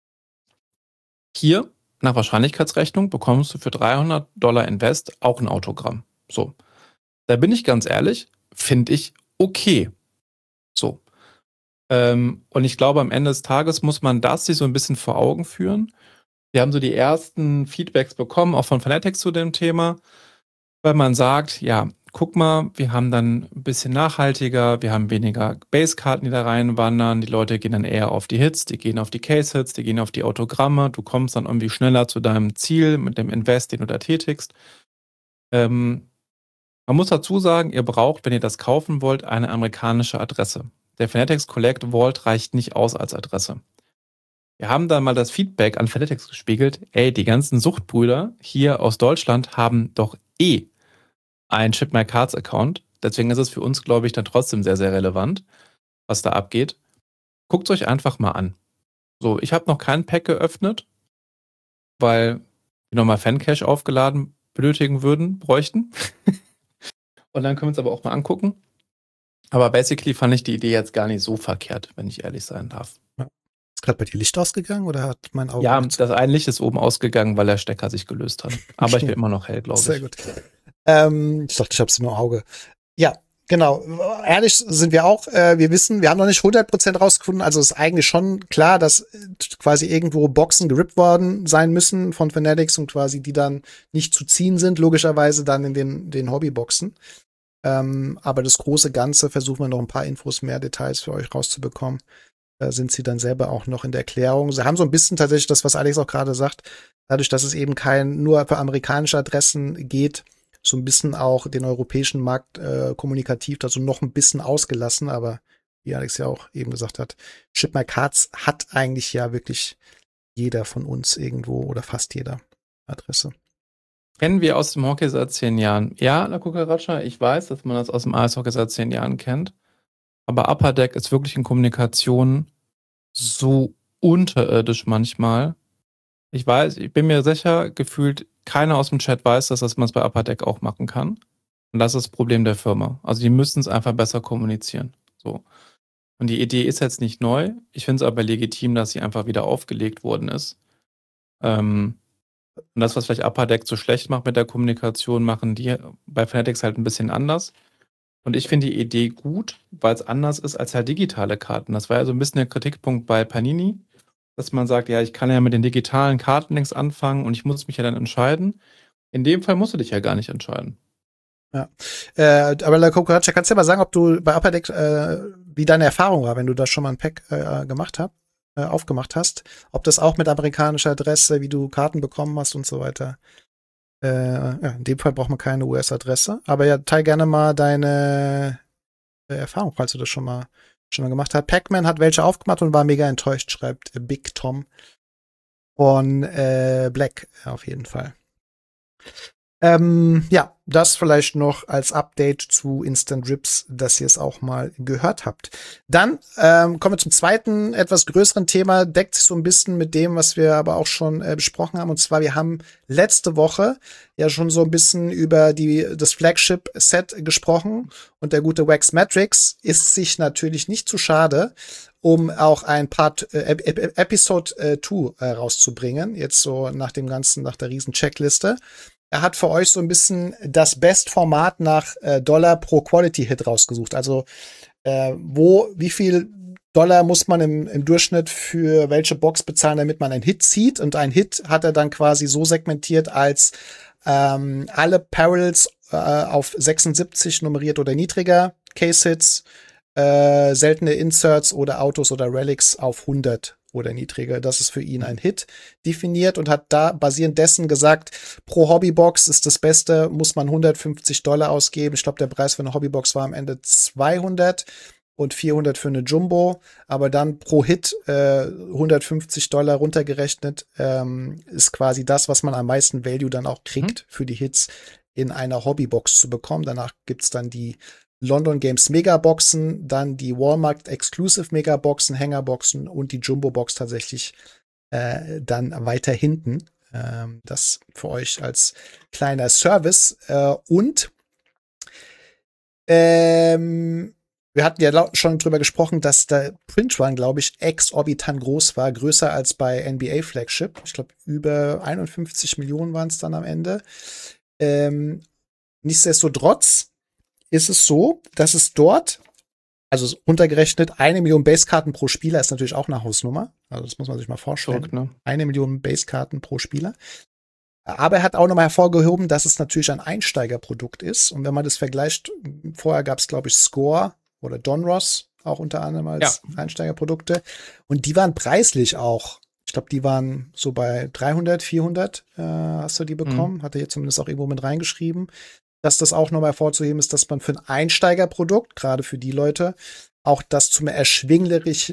Hier, nach Wahrscheinlichkeitsrechnung, bekommst du für $300 Invest auch ein Autogramm. So. Da bin ich ganz ehrlich, finde ich okay. So. Und ich glaube, am Ende des Tages muss man das sich so ein bisschen vor Augen führen. Wir haben so die ersten Feedbacks bekommen, auch von Fanatics zu dem Thema, weil man sagt, ja, guck mal, wir haben dann ein bisschen nachhaltiger, wir haben weniger Basekarten, die da reinwandern, die Leute gehen dann eher auf die Hits, die gehen auf die Case-Hits, die gehen auf die Autogramme, du kommst dann irgendwie schneller zu deinem Ziel mit dem Invest, den du da tätigst. Man muss dazu sagen, ihr braucht, wenn ihr das kaufen wollt, eine amerikanische Adresse. Der Fanatics Collect Vault reicht nicht aus als Adresse. Wir haben dann mal das Feedback an Fanatics gespiegelt, ey, die ganzen Suchtbrüder hier aus Deutschland haben doch einen Ship My Cards Account. Deswegen ist es für uns, glaube ich, dann trotzdem sehr, sehr relevant, was da abgeht. Guckt es euch einfach mal an. So, ich habe noch kein Pack geöffnet, weil die nochmal Fancache aufgeladen bräuchten. Und dann können wir uns aber auch mal angucken. Aber basically fand ich die Idee jetzt gar nicht so verkehrt, wenn ich ehrlich sein darf. Ja. Ist gerade bei dir Licht ausgegangen oder hat mein Auge? Ja, das ein Licht ist oben ausgegangen, weil der Stecker sich gelöst hat. Aber ich bin immer noch hell, glaube ich. Sehr gut. Ich dachte, ich habe es nur im Auge. Ja, genau. Ehrlich sind wir auch. Wir wissen, wir haben noch nicht 100% rausgefunden. Also ist eigentlich schon klar, dass quasi irgendwo Boxen gerippt worden sein müssen von Fanatics und quasi die dann nicht zu ziehen sind, logischerweise dann in den Hobbyboxen. Aber das große Ganze versuchen wir noch ein paar Infos, mehr Details für euch rauszubekommen. Da sind sie dann selber auch noch in der Erklärung. Sie haben so ein bisschen tatsächlich das, was Alex auch gerade sagt, dadurch, dass es eben nur für amerikanische Adressen geht, so ein bisschen auch den europäischen Markt kommunikativ dazu noch ein bisschen ausgelassen. Aber wie Alex ja auch eben gesagt hat, Ship My Cards hat eigentlich ja wirklich jeder von uns irgendwo oder fast jeder Adresse. Kennen wir aus dem Hockey seit 10 Jahren. Ja, La Cucaracha, ich weiß, dass man das aus dem Eishockey seit 10 Jahren kennt. Aber Upper Deck ist wirklich in Kommunikation so unterirdisch manchmal. Ich weiß, ich bin mir sicher, gefühlt keiner aus dem Chat weiß, dass man es bei Upper Deck auch machen kann. Und das ist das Problem der Firma. Also die müssen es einfach besser kommunizieren. So. Und die Idee ist jetzt nicht neu. Ich finde es aber legitim, dass sie einfach wieder aufgelegt worden ist. Und das, was vielleicht Upper Deck so schlecht macht mit der Kommunikation, machen die bei Fanatics halt ein bisschen anders. Und ich finde die Idee gut, weil es anders ist als halt digitale Karten. Das war ja so ein bisschen der Kritikpunkt bei Panini, dass man sagt, ja, ich kann ja mit den digitalen Karten nichts anfangen und ich muss mich ja dann entscheiden. In dem Fall musst du dich ja gar nicht entscheiden. Ja. Aber La Cucaracha, kannst du ja mal sagen, ob du bei Upper Deck, wie deine Erfahrung war, wenn du da schon mal ein Pack aufgemacht hast, ob das auch mit amerikanischer Adresse, wie du Karten bekommen hast und so weiter. Ja, in dem Fall braucht man keine US-Adresse. Aber ja, teil gerne mal deine Erfahrung, falls du das schon mal gemacht hast. Pac-Man hat welche aufgemacht und war mega enttäuscht, schreibt Big Tom von Black auf jeden Fall. Ja, das vielleicht noch als Update zu Instant Rips, dass ihr es auch mal gehört habt. Dann kommen wir zum zweiten, etwas größeren Thema, deckt sich so ein bisschen mit dem, was wir aber auch schon besprochen haben. Und zwar, wir haben letzte Woche ja schon so ein bisschen über das Flagship-Set gesprochen. Und der gute Wax Matrix ist sich natürlich nicht zu schade, um auch ein Part Episode 2 rauszubringen, jetzt so nach dem Ganzen, nach der riesen Checkliste. Er hat für euch so ein bisschen das Bestformat nach Dollar pro Quality Hit rausgesucht. Also wie viel Dollar muss man im Durchschnitt für welche Box bezahlen, damit man einen Hit zieht. Und ein Hit hat er dann quasi so segmentiert als alle Parallels auf 76 nummeriert oder niedriger, Case-Hits, seltene Inserts oder Autos oder Relics auf 100 oder niedriger. Das ist für ihn ein Hit definiert und hat da basierend dessen gesagt, pro Hobbybox ist das Beste, muss man $150 ausgeben. Ich glaube, der Preis für eine Hobbybox war am Ende 200 und 400 für eine Jumbo, aber dann pro Hit $150 runtergerechnet ist quasi das, was man am meisten Value dann auch kriegt für die Hits in einer Hobbybox zu bekommen. Danach gibt's dann die London Games Megaboxen, dann die Walmart Exclusive Megaboxen, Hängerboxen und die Jumbo-Box tatsächlich dann weiter hinten. Das für euch als kleiner Service. Und wir hatten ja schon drüber gesprochen, dass der Print Run, glaube ich, exorbitant groß war, größer als bei NBA Flagship. Ich glaube, über 51 Millionen waren es dann am Ende. Nichtsdestotrotz ist es so, dass es dort, also runtergerechnet, 1 Million Basekarten pro Spieler ist natürlich auch eine Hausnummer. Also das muss man sich mal vorstellen. Verrückt, ne? 1 Million Basekarten pro Spieler. Aber er hat auch nochmal hervorgehoben, dass es natürlich ein Einsteigerprodukt ist. Und wenn man das vergleicht, vorher gab es, glaube ich, Score oder Donruss auch unter anderem als Einsteigerprodukte. Und die waren preislich auch, ich glaube, die waren so bei 300, 400 hast du die bekommen. Hat er hier zumindest auch irgendwo mit reingeschrieben. Dass das auch nochmal hervorzuheben ist, dass man für ein Einsteigerprodukt, gerade für die Leute, auch das zum erschwinglicher,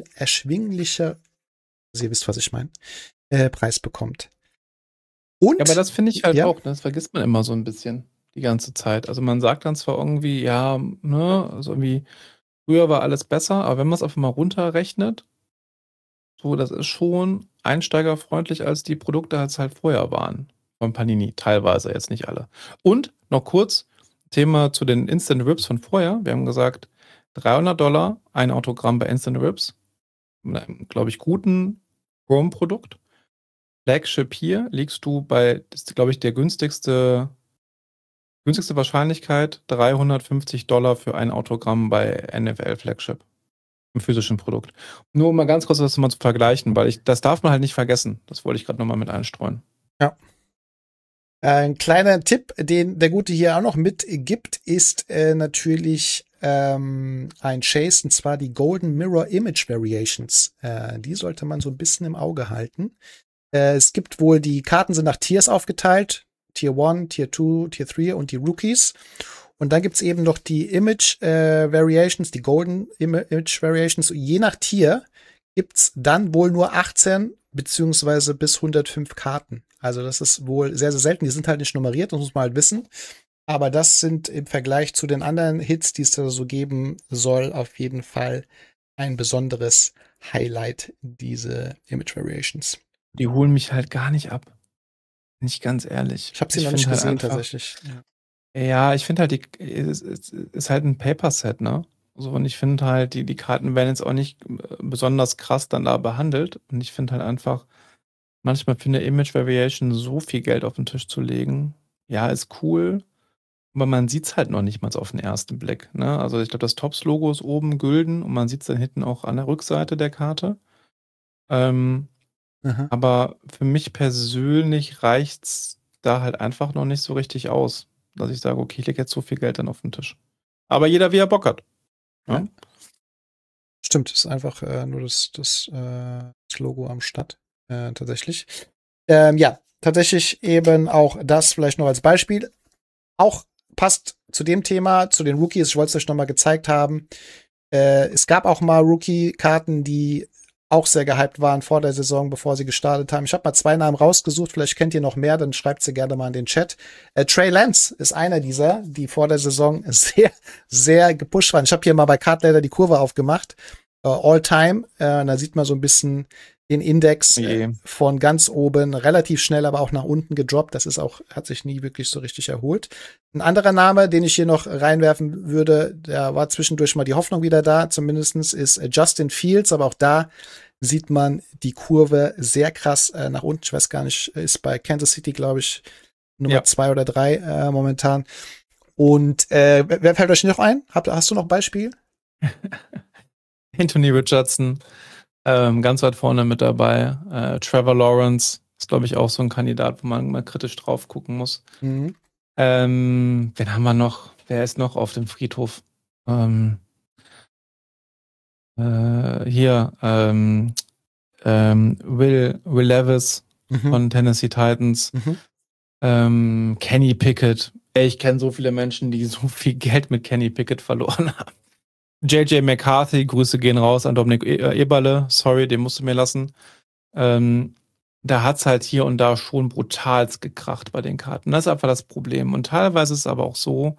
also ihr wisst, was ich meine, Preis bekommt. Und, ja, aber das finde ich halt auch, das vergisst man immer so ein bisschen die ganze Zeit. Also man sagt dann zwar irgendwie, ja, ne, also irgendwie, früher war alles besser, aber wenn man es einfach mal runterrechnet, so, das ist schon einsteigerfreundlich, als die Produkte halt vorher waren. Von Panini, teilweise, jetzt nicht alle. Und noch kurz, Thema zu den Instant Rips von vorher. Wir haben gesagt, $300 ein Autogramm bei Instant Rips. Mit einem, glaube ich, guten Chrome-Produkt. Flagship hier liegst du bei, das ist, glaube ich, der günstigste Wahrscheinlichkeit, $350 für ein Autogramm bei NFL Flagship. Im physischen Produkt. Nur um mal ganz kurz das mal zu vergleichen, weil das darf man halt nicht vergessen. Das wollte ich gerade nochmal mit einstreuen. Ja. Ein kleiner Tipp, den der Gute hier auch noch mitgibt, ist natürlich ein Chase, und zwar die Golden Mirror Image Variations. Die sollte man so ein bisschen im Auge halten. Es gibt wohl, die Karten sind nach Tiers aufgeteilt. Tier 1, Tier 2, Tier 3 und die Rookies. Und dann gibt's eben noch die Image Variations, die Golden Image Variations. Je nach Tier gibt's dann wohl nur 18 beziehungsweise bis 105 Karten. Also das ist wohl sehr, sehr selten. Die sind halt nicht nummeriert, das muss man halt wissen. Aber das sind im Vergleich zu den anderen Hits, die es da so geben soll, auf jeden Fall ein besonderes Highlight, diese Image Variations. Die holen mich halt gar nicht ab. Bin ich ganz ehrlich. Ich habe sie noch nicht gesehen, halt tatsächlich. Ja, ich finde halt, es ist halt ein Paper-Set, ne? So, und ich finde halt, die Karten werden jetzt auch nicht besonders krass dann da behandelt. Und ich finde halt einfach, manchmal für eine Image Variation so viel Geld auf den Tisch zu legen, ja, ist cool, aber man sieht es halt noch nicht mal auf den ersten Blick. Ne? Also ich glaube, das Tops-Logo ist oben gülden und man sieht es dann hinten auch an der Rückseite der Karte. Aber für mich persönlich reicht es da halt einfach noch nicht so richtig aus, dass ich sage, okay, ich lege jetzt so viel Geld dann auf den Tisch. Aber jeder, wie er Bock hat. Ja? Stimmt, ist einfach nur das Logo am Start. Tatsächlich. Ja, tatsächlich eben auch das vielleicht noch als Beispiel. Auch passt zu dem Thema, zu den Rookies. Ich wollte es euch nochmal gezeigt haben. Es gab auch mal Rookie-Karten, die auch sehr gehypt waren vor der Saison, bevor sie gestartet haben. Ich habe mal 2 Namen rausgesucht. Vielleicht kennt ihr noch mehr, dann schreibt sie gerne mal in den Chat. Trey Lance ist einer dieser, die vor der Saison sehr, sehr gepusht waren. Ich habe hier mal bei Cardladder die Kurve aufgemacht. All-Time. Da sieht man so ein bisschen den Index Je. von ganz oben relativ schnell, aber auch nach unten gedroppt. Das ist auch, hat sich nie wirklich so richtig erholt. Ein anderer Name, den ich hier noch reinwerfen würde, da war zwischendurch mal die Hoffnung wieder da, zumindestens ist Justin Fields, aber auch da sieht man die Kurve sehr krass nach unten. Ich weiß gar nicht, ist bei Kansas City, glaube ich, Nummer 2 oder 3 momentan. Und wer fällt euch noch ein? Hast du noch ein Beispiel? Anthony Richardson, ganz weit vorne mit dabei. Trevor Lawrence ist, glaube ich, auch so ein Kandidat, wo man mal kritisch drauf gucken muss. Mhm. Wen haben wir noch? Wer ist noch auf dem Friedhof? Will Levis von Tennessee Titans. Kenny Pickett. Ich kenne so viele Menschen, die so viel Geld mit Kenny Pickett verloren haben. JJ McCarthy, Grüße gehen raus an Dominik Eberle. Sorry, den musst du mir lassen. Da hat es halt hier und da schon brutalst gekracht bei den Karten. Das ist einfach das Problem. Und teilweise ist es aber auch so,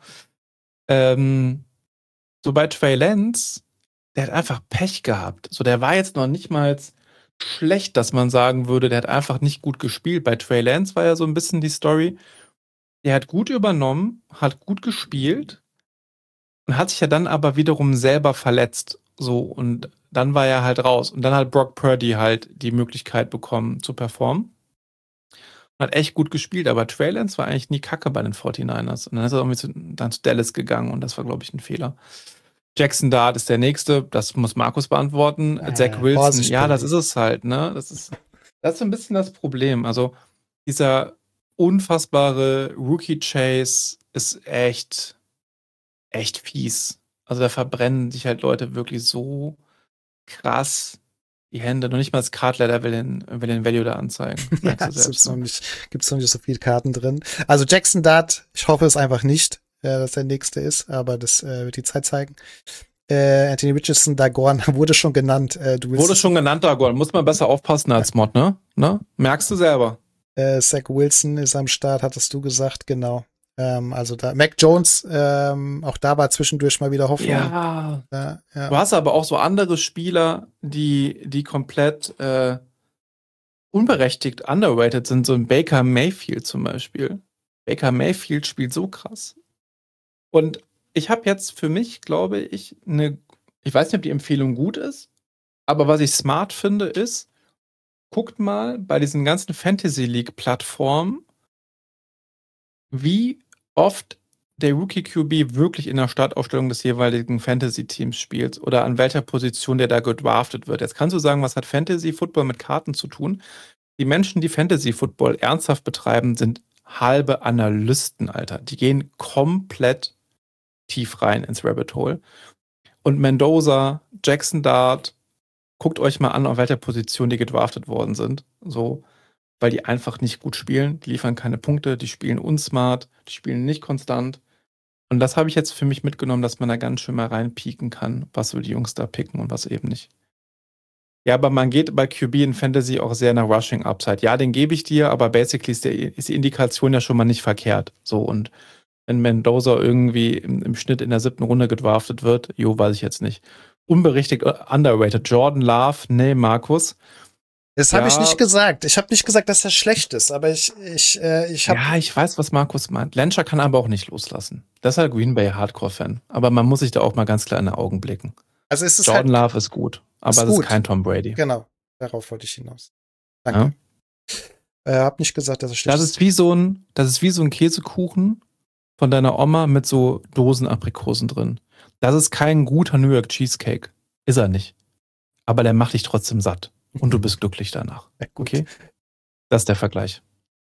so bei Trey Lance, der hat einfach Pech gehabt. So, der war jetzt noch nicht mal schlecht, dass man sagen würde, der hat einfach nicht gut gespielt. Bei Trey Lance war ja so ein bisschen die Story, der hat gut übernommen, hat gut gespielt und hat sich ja dann aber wiederum selber verletzt. So, und dann war er halt raus. Und dann hat Brock Purdy halt die Möglichkeit bekommen zu performen. Hat echt gut gespielt, aber Trey Lance war eigentlich nie kacke bei den 49ers. Und dann ist er irgendwie dann zu Dallas gegangen und das war, glaube ich, ein Fehler. Jackson Dart ist der Nächste, das muss Markus beantworten. Zach Wilson, ja, das ist es halt, ne? Das ist so ein bisschen das Problem. Also dieser unfassbare Rookie-Chase ist echt fies. Also da verbrennen sich halt Leute wirklich so krass die Hände. Noch nicht mal das Cardleader will den Value da anzeigen. Ja, gibt's noch nicht so viele Karten drin. Also Jackson Dart, ich hoffe es einfach nicht, dass der nächste ist, aber das wird die Zeit zeigen. Anthony Richardson, Dagon wurde schon genannt. Wurde schon genannt, Dagon. Muss man besser aufpassen als Mod, ne? Merkst du selber. Zach Wilson ist am Start, hattest du gesagt, genau. Also da Mac Jones, auch da war zwischendurch mal wieder Hoffnung. Ja. Du hast aber auch so andere Spieler, die komplett unberechtigt underrated sind, so ein Baker Mayfield zum Beispiel. Baker Mayfield spielt so krass. Und ich habe jetzt für mich, glaube ich, ich weiß nicht, ob die Empfehlung gut ist, aber was ich smart finde, ist, guckt mal bei diesen ganzen Fantasy League-Plattformen, wie oft der Rookie QB wirklich in der Startaufstellung des jeweiligen Fantasy-Teams spielt oder an welcher Position der da gedraftet wird. Jetzt kannst du sagen, was hat Fantasy-Football mit Karten zu tun? Die Menschen, die Fantasy-Football ernsthaft betreiben, sind halbe Analysten, Alter. Die gehen komplett tief rein ins Rabbit Hole. Und Mendoza, Jackson Dart, guckt euch mal an, auf welcher Position die gedraftet worden sind. So, weil die einfach nicht gut spielen. Die liefern keine Punkte, die spielen unsmart, die spielen nicht konstant. Und das habe ich jetzt für mich mitgenommen, dass man da ganz schön mal reinpieken kann, was so die Jungs da picken und was eben nicht. Ja, aber man geht bei QB in Fantasy auch sehr nach Rushing Upside. Ja, den gebe ich dir, aber basically ist die Indikation ja schon mal nicht verkehrt. So, und wenn Mendoza irgendwie im Schnitt in der 7. Runde gedraftet wird, weiß ich jetzt nicht. Unberechtigt underrated. Jordan Love, nee, Markus. Das habe ich nicht gesagt. Ich habe nicht gesagt, dass er schlecht ist, aber ich habe. Ja, ich weiß, was Markus meint. Lenscher kann aber auch nicht loslassen. Das ist halt Green Bay Hardcore-Fan. Aber man muss sich da auch mal ganz klar in die Augen blicken. Also ist es Jordan Love ist gut, aber es ist kein Tom Brady. Genau, darauf wollte ich hinaus. Danke. Ja? Hab nicht gesagt, dass er schlecht ist. Das ist wie so ein Käsekuchen von deiner Oma mit so Dosen-Aprikosen drin. Das ist kein guter New York Cheesecake. Ist er nicht. Aber der macht dich trotzdem satt. Und du bist glücklich danach. Ja, gut. Okay? Das ist der Vergleich.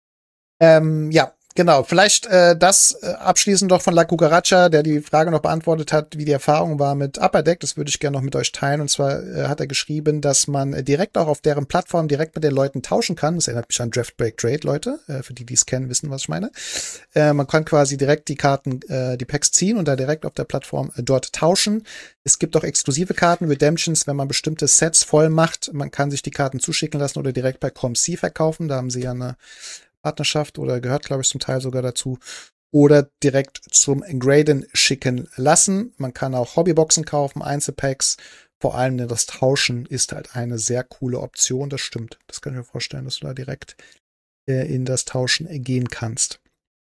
Ja, genau. Vielleicht das abschließend doch von La Cucaracha, der die Frage noch beantwortet hat, wie die Erfahrung war mit Upper Deck. Das würde ich gerne noch mit euch teilen. Und zwar hat er geschrieben, dass man direkt auch auf deren Plattform direkt mit den Leuten tauschen kann. Das erinnert mich an Draft Break Trade, Leute. Für die es kennen, wissen, was ich meine. Man kann quasi direkt die Karten, die Packs ziehen und da direkt auf der Plattform dort tauschen. Es gibt auch exklusive Karten, Redemptions, wenn man bestimmte Sets voll macht. Man kann sich die Karten zuschicken lassen oder direkt bei ComC verkaufen. Da haben sie ja eine Partnerschaft oder gehört, glaube ich, zum Teil sogar dazu. Oder direkt zum Graden schicken lassen. Man kann auch Hobbyboxen kaufen, Einzelpacks Vor allem das Tauschen ist halt eine sehr coole Option. Das stimmt. Das kann ich mir vorstellen, dass du da direkt in das Tauschen gehen kannst.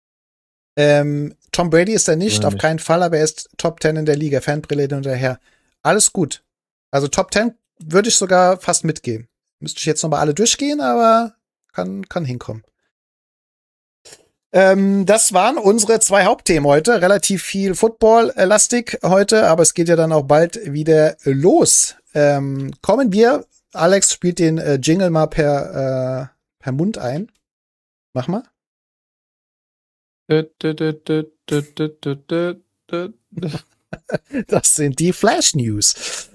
Tom Brady ist er nicht, auf keinen Fall, aber er ist Top 10 in der Liga. Fanbrille hinterher. Alles gut. Also Top 10 würde ich sogar fast mitgehen. Müsste ich jetzt nochmal alle durchgehen, aber kann hinkommen. Das waren unsere 2 Hauptthemen heute. Relativ viel Football-lastig heute, aber es geht ja dann auch bald wieder los. Kommen wir. Alex spielt den Jingle mal per Mund ein. Mach mal. Das sind die Flash News.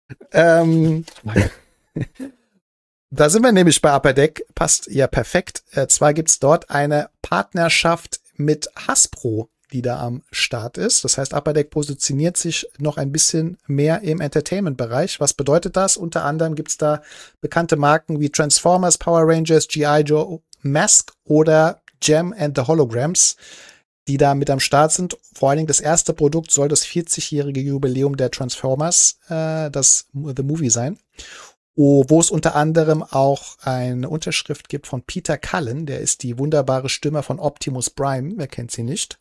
Da sind wir nämlich bei Upper Deck. Passt ja perfekt. Zwar gibt's dort eine Partnerschaft mit Hasbro, die da am Start ist. Das heißt, Upper Deck positioniert sich noch ein bisschen mehr im Entertainment-Bereich. Was bedeutet das? Unter anderem gibt's da bekannte Marken wie Transformers, Power Rangers, G.I. Joe, Mask oder Jem and the Holograms, die da mit am Start sind. Vor allen Dingen das erste Produkt soll das 40-jährige Jubiläum der Transformers, das The Movie sein. Wo es unter anderem auch eine Unterschrift gibt von Peter Cullen, der ist die wunderbare Stimme von Optimus Prime, wer kennt sie nicht.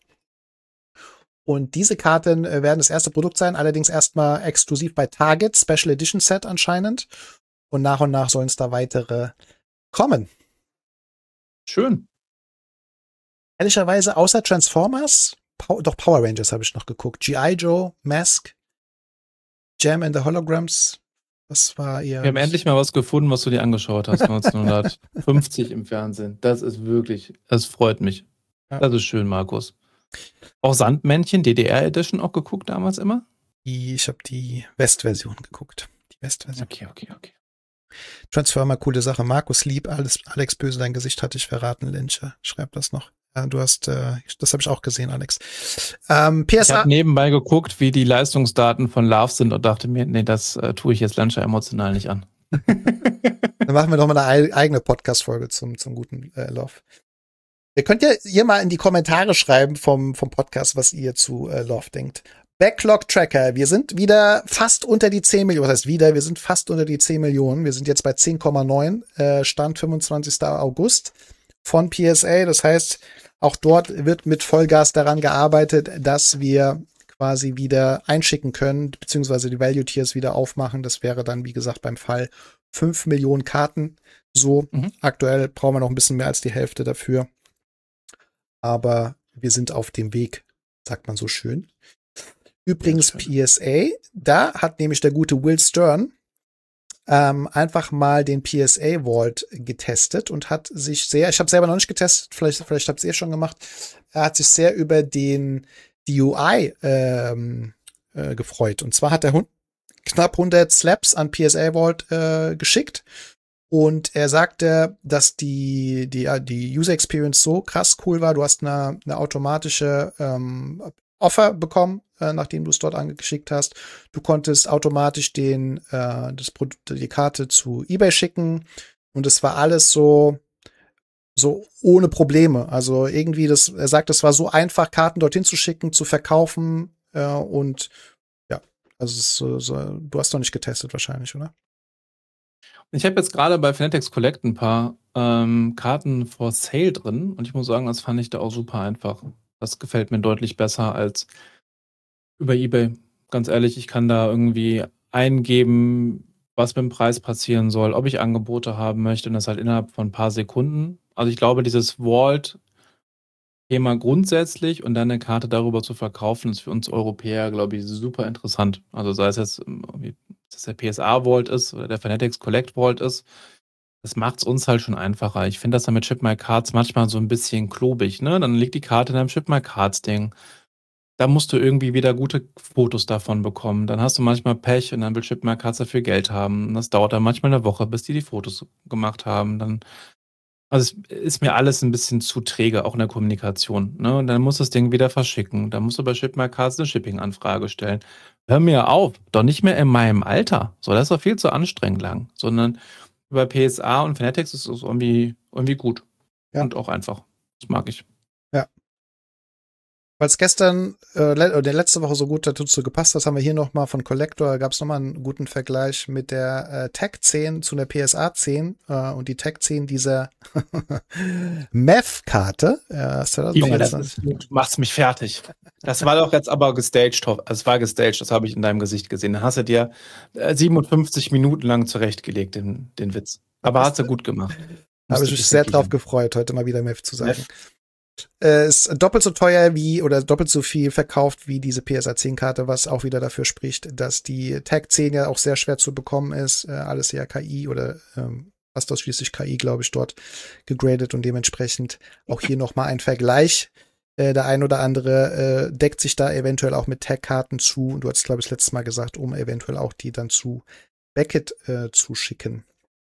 Und diese Karten werden das erste Produkt sein, allerdings erstmal exklusiv bei Target, Special Edition Set anscheinend. Und nach sollen es da weitere kommen. Schön. Ehrlicherweise, außer Transformers, Power Rangers habe ich noch geguckt. G.I. Joe, Mask, Jem and the Holograms. Das war eher. Wir haben endlich mal was gefunden, was du dir angeschaut hast, 1950 im Fernsehen. Das ist wirklich, das freut mich. Ja. Das ist schön, Markus. Auch Sandmännchen, DDR Edition auch geguckt damals immer? Ich habe die Westversion geguckt. Die Westversion. Okay. Transformer, coole Sache. Markus Lieb, Alex Böse, dein Gesicht hatte ich verraten, Lyncher. Schreib das noch. Ja, du hast, das habe ich auch gesehen, Alex. PSA. Ich habe nebenbei geguckt, wie die Leistungsdaten von Love sind und dachte mir, nee, das tue ich jetzt Lyncher emotional nicht an. Dann machen wir doch mal eine eigene Podcast-Folge zum guten Love. Ihr könnt ja hier mal in die Kommentare schreiben vom Podcast, was ihr zu Love denkt. Backlog Tracker. Wir sind wieder fast unter die 10 Millionen. Was heißt wieder? Wir sind fast unter die 10 Millionen. Wir sind jetzt bei 10,9. Stand 25. August von PSA. Das heißt, auch dort wird mit Vollgas daran gearbeitet, dass wir quasi wieder einschicken können, beziehungsweise die Value Tiers wieder aufmachen. Das wäre dann, wie gesagt, beim Fall 5 Millionen Karten. So, aktuell brauchen wir noch ein bisschen mehr als die Hälfte dafür. Aber wir sind auf dem Weg, sagt man so schön. Übrigens PSA, da hat nämlich der gute Will Stern einfach mal den PSA Vault getestet und hat sich sehr, ich habe selber noch nicht getestet, vielleicht habt ihr es schon gemacht, er hat sich sehr über die UI gefreut. Und zwar hat er knapp 100 Slaps an PSA Vault geschickt. Und er sagte, dass die User Experience so krass cool war. Du hast eine automatische Offer bekommen, nachdem du es dort angeschickt hast. Du konntest automatisch die Karte zu eBay schicken. Und es war alles so ohne Probleme. Also irgendwie er sagt, es war so einfach, Karten dorthin zu schicken, zu verkaufen. Und ja, also du hast noch nicht getestet wahrscheinlich, oder? Ich habe jetzt gerade bei Fanatics Collect ein paar Karten for Sale drin und ich muss sagen, das fand ich da auch super einfach. Das gefällt mir deutlich besser als über eBay. Ganz ehrlich, ich kann da irgendwie eingeben, was mit dem Preis passieren soll, ob ich Angebote haben möchte und das halt innerhalb von ein paar Sekunden. Also ich glaube, dieses Vault-Thema grundsätzlich und dann eine Karte darüber zu verkaufen, ist für uns Europäer, glaube ich, super interessant. Also sei es jetzt dass der PSA Vault ist oder der Fanatics Collect Vault ist, das macht es uns halt schon einfacher. Ich finde das dann mit Ship My Cards manchmal so ein bisschen klobig, ne? Dann liegt die Karte in deinem Ship My Cards Ding. Da musst du irgendwie wieder gute Fotos davon bekommen. Dann hast du manchmal Pech und dann will Ship My Cards dafür Geld haben. Und das dauert dann manchmal eine Woche, bis die Fotos gemacht haben. Also es ist mir alles ein bisschen zu träge, auch in der Kommunikation. Ne? Und dann musst du das Ding wieder verschicken. Dann musst du bei Ship My Cards eine Shipping-Anfrage stellen. Hör mir auf, doch nicht mehr in meinem Alter. So, das ist doch viel zu anstrengend lang. Sondern über PSA und Fanatics ist es irgendwie gut. Ja. Und auch einfach. Das mag ich. Ja. Weil es gestern oder letzte Woche so gut dazu gepasst hat, haben wir hier nochmal von Collector, gab es nochmal einen guten Vergleich mit der Tech 10 zu der PSA 10 und die Tech 10 dieser Meth-Karte. Junge, du machst mich fertig. Das war doch jetzt aber gestaged. Es war gestaged, das habe ich in deinem Gesicht gesehen. Dann hast du dir 57 Minuten lang zurechtgelegt, den Witz. Aber hast du gut gemacht. Habe ich mich sehr drauf gefreut, heute mal wieder Meth zu sagen. Ist doppelt so teuer oder doppelt so viel verkauft wie diese PSA 10 Karte, was auch wieder dafür spricht, dass die Tag 10 ja auch sehr schwer zu bekommen ist. Alles ja KI oder fast ausschließlich KI, glaube ich, dort gegradet und dementsprechend auch hier nochmal ein Vergleich. Der ein oder andere deckt sich da eventuell auch mit Tag-Karten zu. Und du hast, glaube ich, letztes Mal gesagt, um eventuell auch die dann zu Beckett zu schicken.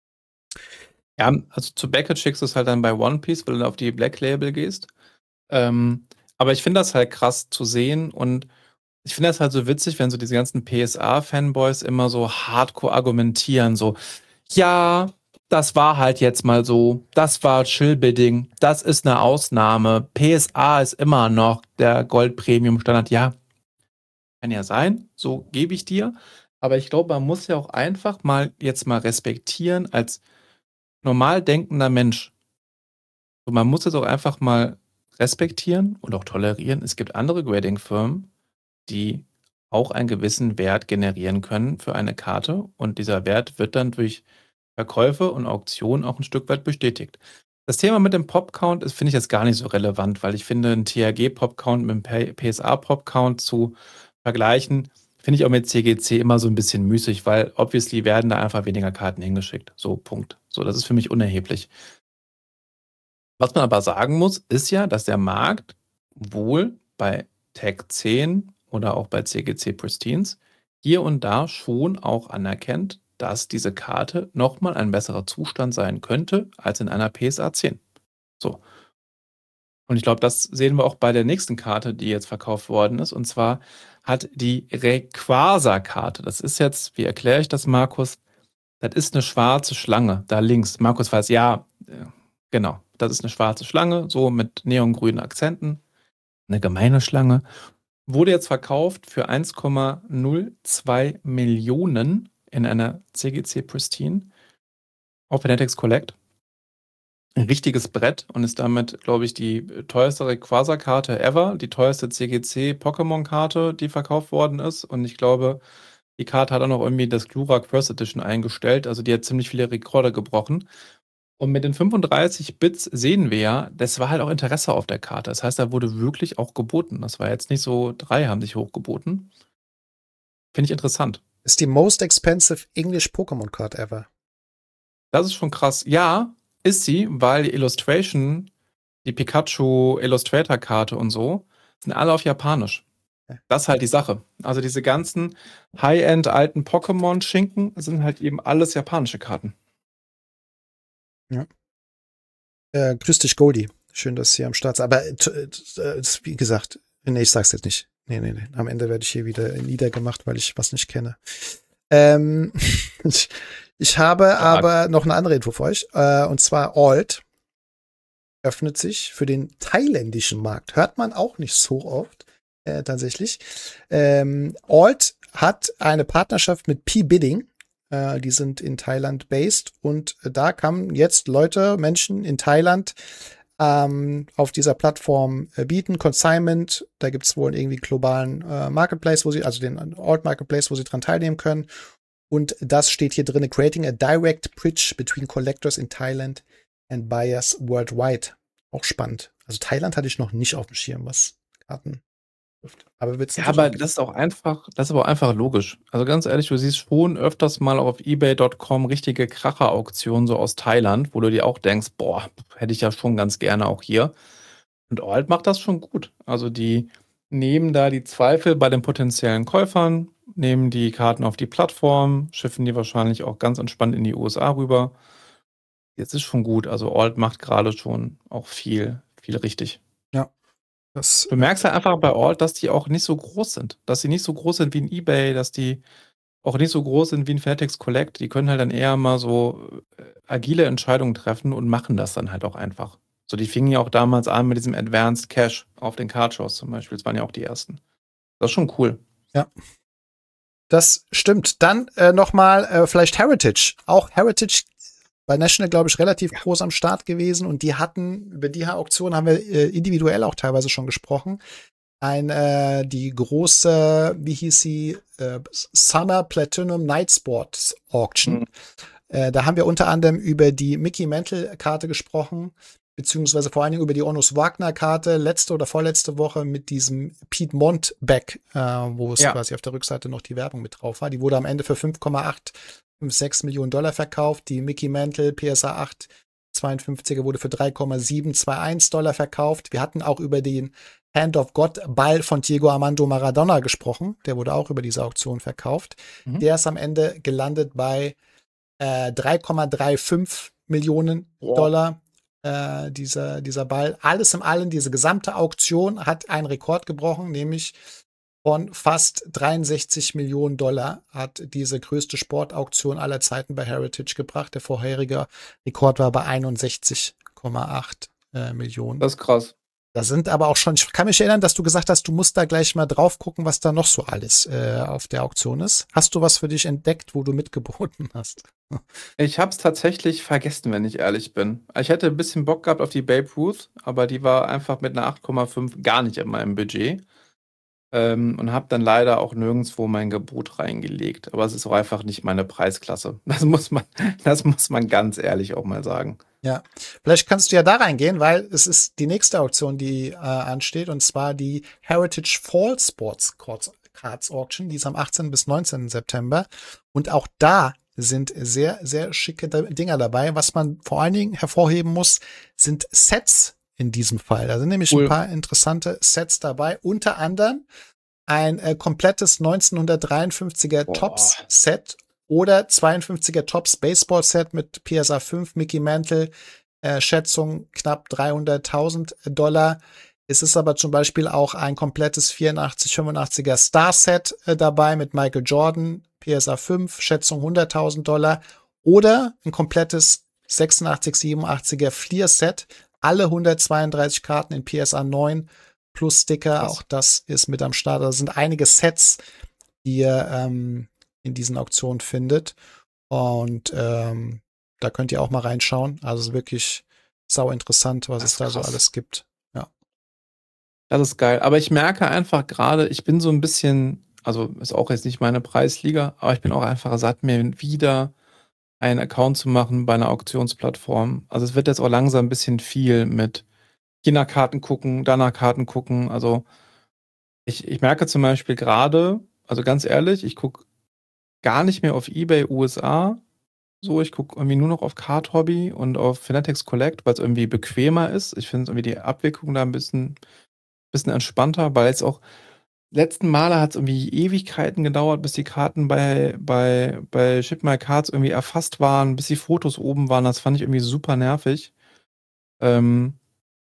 Ja, also zu Beckett schickst du es halt dann bei One Piece, weil du auf die Black Label gehst. Aber ich finde das halt krass zu sehen und ich finde das halt so witzig, wenn so diese ganzen PSA-Fanboys immer so hardcore argumentieren, so, ja, das war halt jetzt mal so, das war Chill-Bidding, das ist eine Ausnahme, PSA ist immer noch der Gold-Premium-Standard, ja, kann ja sein, so gebe ich dir, aber ich glaube, man muss ja auch einfach mal respektieren als normal denkender Mensch. So, man muss es auch einfach mal respektieren und auch tolerieren. Es gibt andere Grading-Firmen, die auch einen gewissen Wert generieren können für eine Karte und dieser Wert wird dann durch Verkäufe und Auktionen auch ein Stück weit bestätigt. Das Thema mit dem Pop-Count finde ich jetzt gar nicht so relevant, weil ich finde, einen THG-Pop-Count mit einem PSA-Pop-Count zu vergleichen, finde ich auch mit CGC immer so ein bisschen müßig, weil obviously werden da einfach weniger Karten hingeschickt. So, Punkt. So, das ist für mich unerheblich. Was man aber sagen muss, ist ja, dass der Markt wohl bei Tag 10 oder auch bei CGC Pristines hier und da schon auch anerkennt, dass diese Karte nochmal ein besserer Zustand sein könnte als in einer PSA 10. So. Und ich glaube, das sehen wir auch bei der nächsten Karte, die jetzt verkauft worden ist. Und zwar hat die Rayquaza-Karte, das ist jetzt, wie erkläre ich das, Markus? Das ist eine schwarze Schlange, da links. Markus weiß, ja, genau. Das ist eine schwarze Schlange, so mit neongrünen Akzenten. Eine gemeine Schlange. Wurde jetzt verkauft für 1,02 Millionen in einer CGC Pristine auf Fanatics Collect. Ein richtiges Brett und ist damit, glaube ich, die teuerste Rayquaza-Karte ever. Die teuerste CGC-Pokémon-Karte, die verkauft worden ist. Und ich glaube, die Karte hat auch noch irgendwie das Glurak First Edition eingestellt. Also die hat ziemlich viele Rekorde gebrochen. Und mit den 35 Bits sehen wir ja, das war halt auch Interesse auf der Karte. Das heißt, da wurde wirklich auch geboten. Das war jetzt nicht so, 3 haben sich hochgeboten. Finde ich interessant. Ist die most expensive English Pokémon Card ever. Das ist schon krass. Ja, ist sie, weil die Illustration, die Pikachu Illustrator Karte und so, sind alle auf Japanisch. Das ist halt die Sache. Also diese ganzen High-End alten Pokémon-Schinken sind halt eben alles japanische Karten. Ja. Grüß dich, Goldie. Schön, dass Sie am Start sind. Aber wie gesagt, nee, ich sag's jetzt nicht. Nee. Am Ende werde ich hier wieder niedergemacht, weil ich was nicht kenne. Ich habe aber noch eine andere Info für euch. Und zwar Alt öffnet sich für den thailändischen Markt. Hört man auch nicht so oft, tatsächlich. Alt hat eine Partnerschaft mit P-Bidding. Die sind in Thailand based und da kamen jetzt Menschen in Thailand auf dieser Plattform bieten. Consignment, da gibt es wohl irgendwie globalen Marketplace, also den Alt Marketplace, wo sie dran teilnehmen können. Und das steht hier drin, creating a direct bridge between collectors in Thailand and buyers worldwide. Auch spannend. Also Thailand hatte ich noch nicht auf dem Schirm, was Karten trifft. Aber das ist aber auch einfach logisch. Also ganz ehrlich, du siehst schon öfters mal auf eBay.com richtige Kracher-Auktionen so aus Thailand, wo du dir auch denkst, boah, hätte ich ja schon ganz gerne auch hier. Und Alt macht das schon gut. Also die nehmen da die Zweifel bei den potenziellen Käufern, nehmen die Karten auf die Plattform, schiffen die wahrscheinlich auch ganz entspannt in die USA rüber. Jetzt ist schon gut. Also Alt macht gerade schon auch viel richtig. Ja. Du merkst halt einfach bei Alt, dass die auch nicht so groß sind. Dass sie nicht so groß sind wie ein eBay, dass die auch nicht so groß sind wie ein Fanatics Collect. Die können halt dann eher mal so agile Entscheidungen treffen und machen das dann halt auch einfach. So, die fingen ja auch damals an mit diesem Advanced Cash auf den Card-Shows zum Beispiel. Das waren ja auch die ersten. Das ist schon cool. Ja. Das stimmt. Dann nochmal vielleicht Heritage. Auch Heritage bei National, glaube ich, relativ groß am Start gewesen. Und die hatten, über die Auktion haben wir individuell auch teilweise schon gesprochen. Die große, wie hieß sie, Summer Platinum Night Sports Auction. Da haben wir unter anderem über die Mickey Mantle-Karte gesprochen, beziehungsweise vor allen Dingen über die Onus Wagner-Karte letzte oder vorletzte Woche mit diesem Piedmont-Back, wo es quasi auf der Rückseite noch die Werbung mit drauf war. Die wurde am Ende für 5,856 Millionen Dollar verkauft. Die Mickey Mantle PSA 8 52er wurde für 3,721 Dollar verkauft. Wir hatten auch über den Hand of God Ball von Diego Armando Maradona gesprochen. Der wurde auch über diese Auktion verkauft. Der ist am Ende gelandet bei 3,35 Millionen Dollar. Dieser Ball. Alles in allem, diese gesamte Auktion hat einen Rekord gebrochen, nämlich von fast 63 Millionen Dollar hat diese größte Sportauktion aller Zeiten bei Heritage gebracht. Der vorherige Rekord war bei 61,8 Millionen. Das ist krass. Da sind aber auch schon, ich kann mich erinnern, dass du gesagt hast, du musst da gleich mal drauf gucken, was da noch so alles auf der Auktion ist. Hast du was für dich entdeckt, wo du mitgeboten hast? Ich habe es tatsächlich vergessen, wenn ich ehrlich bin. Ich hätte ein bisschen Bock gehabt auf die Babe Ruth, aber die war einfach mit einer 8,5 gar nicht in meinem Budget. Und habe dann leider auch nirgendwo mein Gebot reingelegt. Aber es ist auch einfach nicht meine Preisklasse. Das muss man ganz ehrlich auch mal sagen. Ja, vielleicht kannst du ja da reingehen, weil es ist die nächste Auktion, die ansteht, und zwar die Heritage Fall Sports Cards Auction, die ist am 18. bis 19. September. Und auch da sind sehr, sehr schicke Dinger dabei. Was man vor allen Dingen hervorheben muss, sind Sets in diesem Fall. Da sind nämlich ein paar interessante Sets dabei. Unter anderem ein komplettes 1953er Tops-Set oder 52er Tops Baseball-Set mit PSA 5, Mickey Mantle, Schätzung knapp 300.000 Dollar. Es ist aber zum Beispiel auch ein komplettes 84-85er Star-Set dabei mit Michael Jordan, PSA 5, Schätzung 100.000 Dollar. Oder ein komplettes 86-87er Fleer-Set, alle 132 Karten in PSA 9 plus Sticker. Auch das ist mit am Start. Da sind einige Sets, die ihr in diesen Auktionen findet. Und da könnt ihr auch mal reinschauen. Also es ist wirklich sau interessant, was es da so alles gibt. Ja. Das ist geil. Aber ich merke einfach gerade, ich bin so ein bisschen, also ist auch jetzt nicht meine Preisliga, aber ich bin auch einfach satt, mir wieder einen Account zu machen bei einer Auktionsplattform. Also es wird jetzt auch langsam ein bisschen viel mit hier nach Karten gucken, da nach Karten gucken. Also ich merke zum Beispiel gerade, also ganz ehrlich, ich gucke gar nicht mehr auf eBay USA. So, ich gucke irgendwie nur noch auf Card Hobby und auf Fanatics Collect, weil es irgendwie bequemer ist. Ich finde irgendwie die Abwicklung da ein bisschen entspannter, weil jetzt auch letzten Male hat es irgendwie Ewigkeiten gedauert, bis die Karten bei Ship My Cards irgendwie erfasst waren, bis die Fotos oben waren. Das fand ich irgendwie super nervig. Und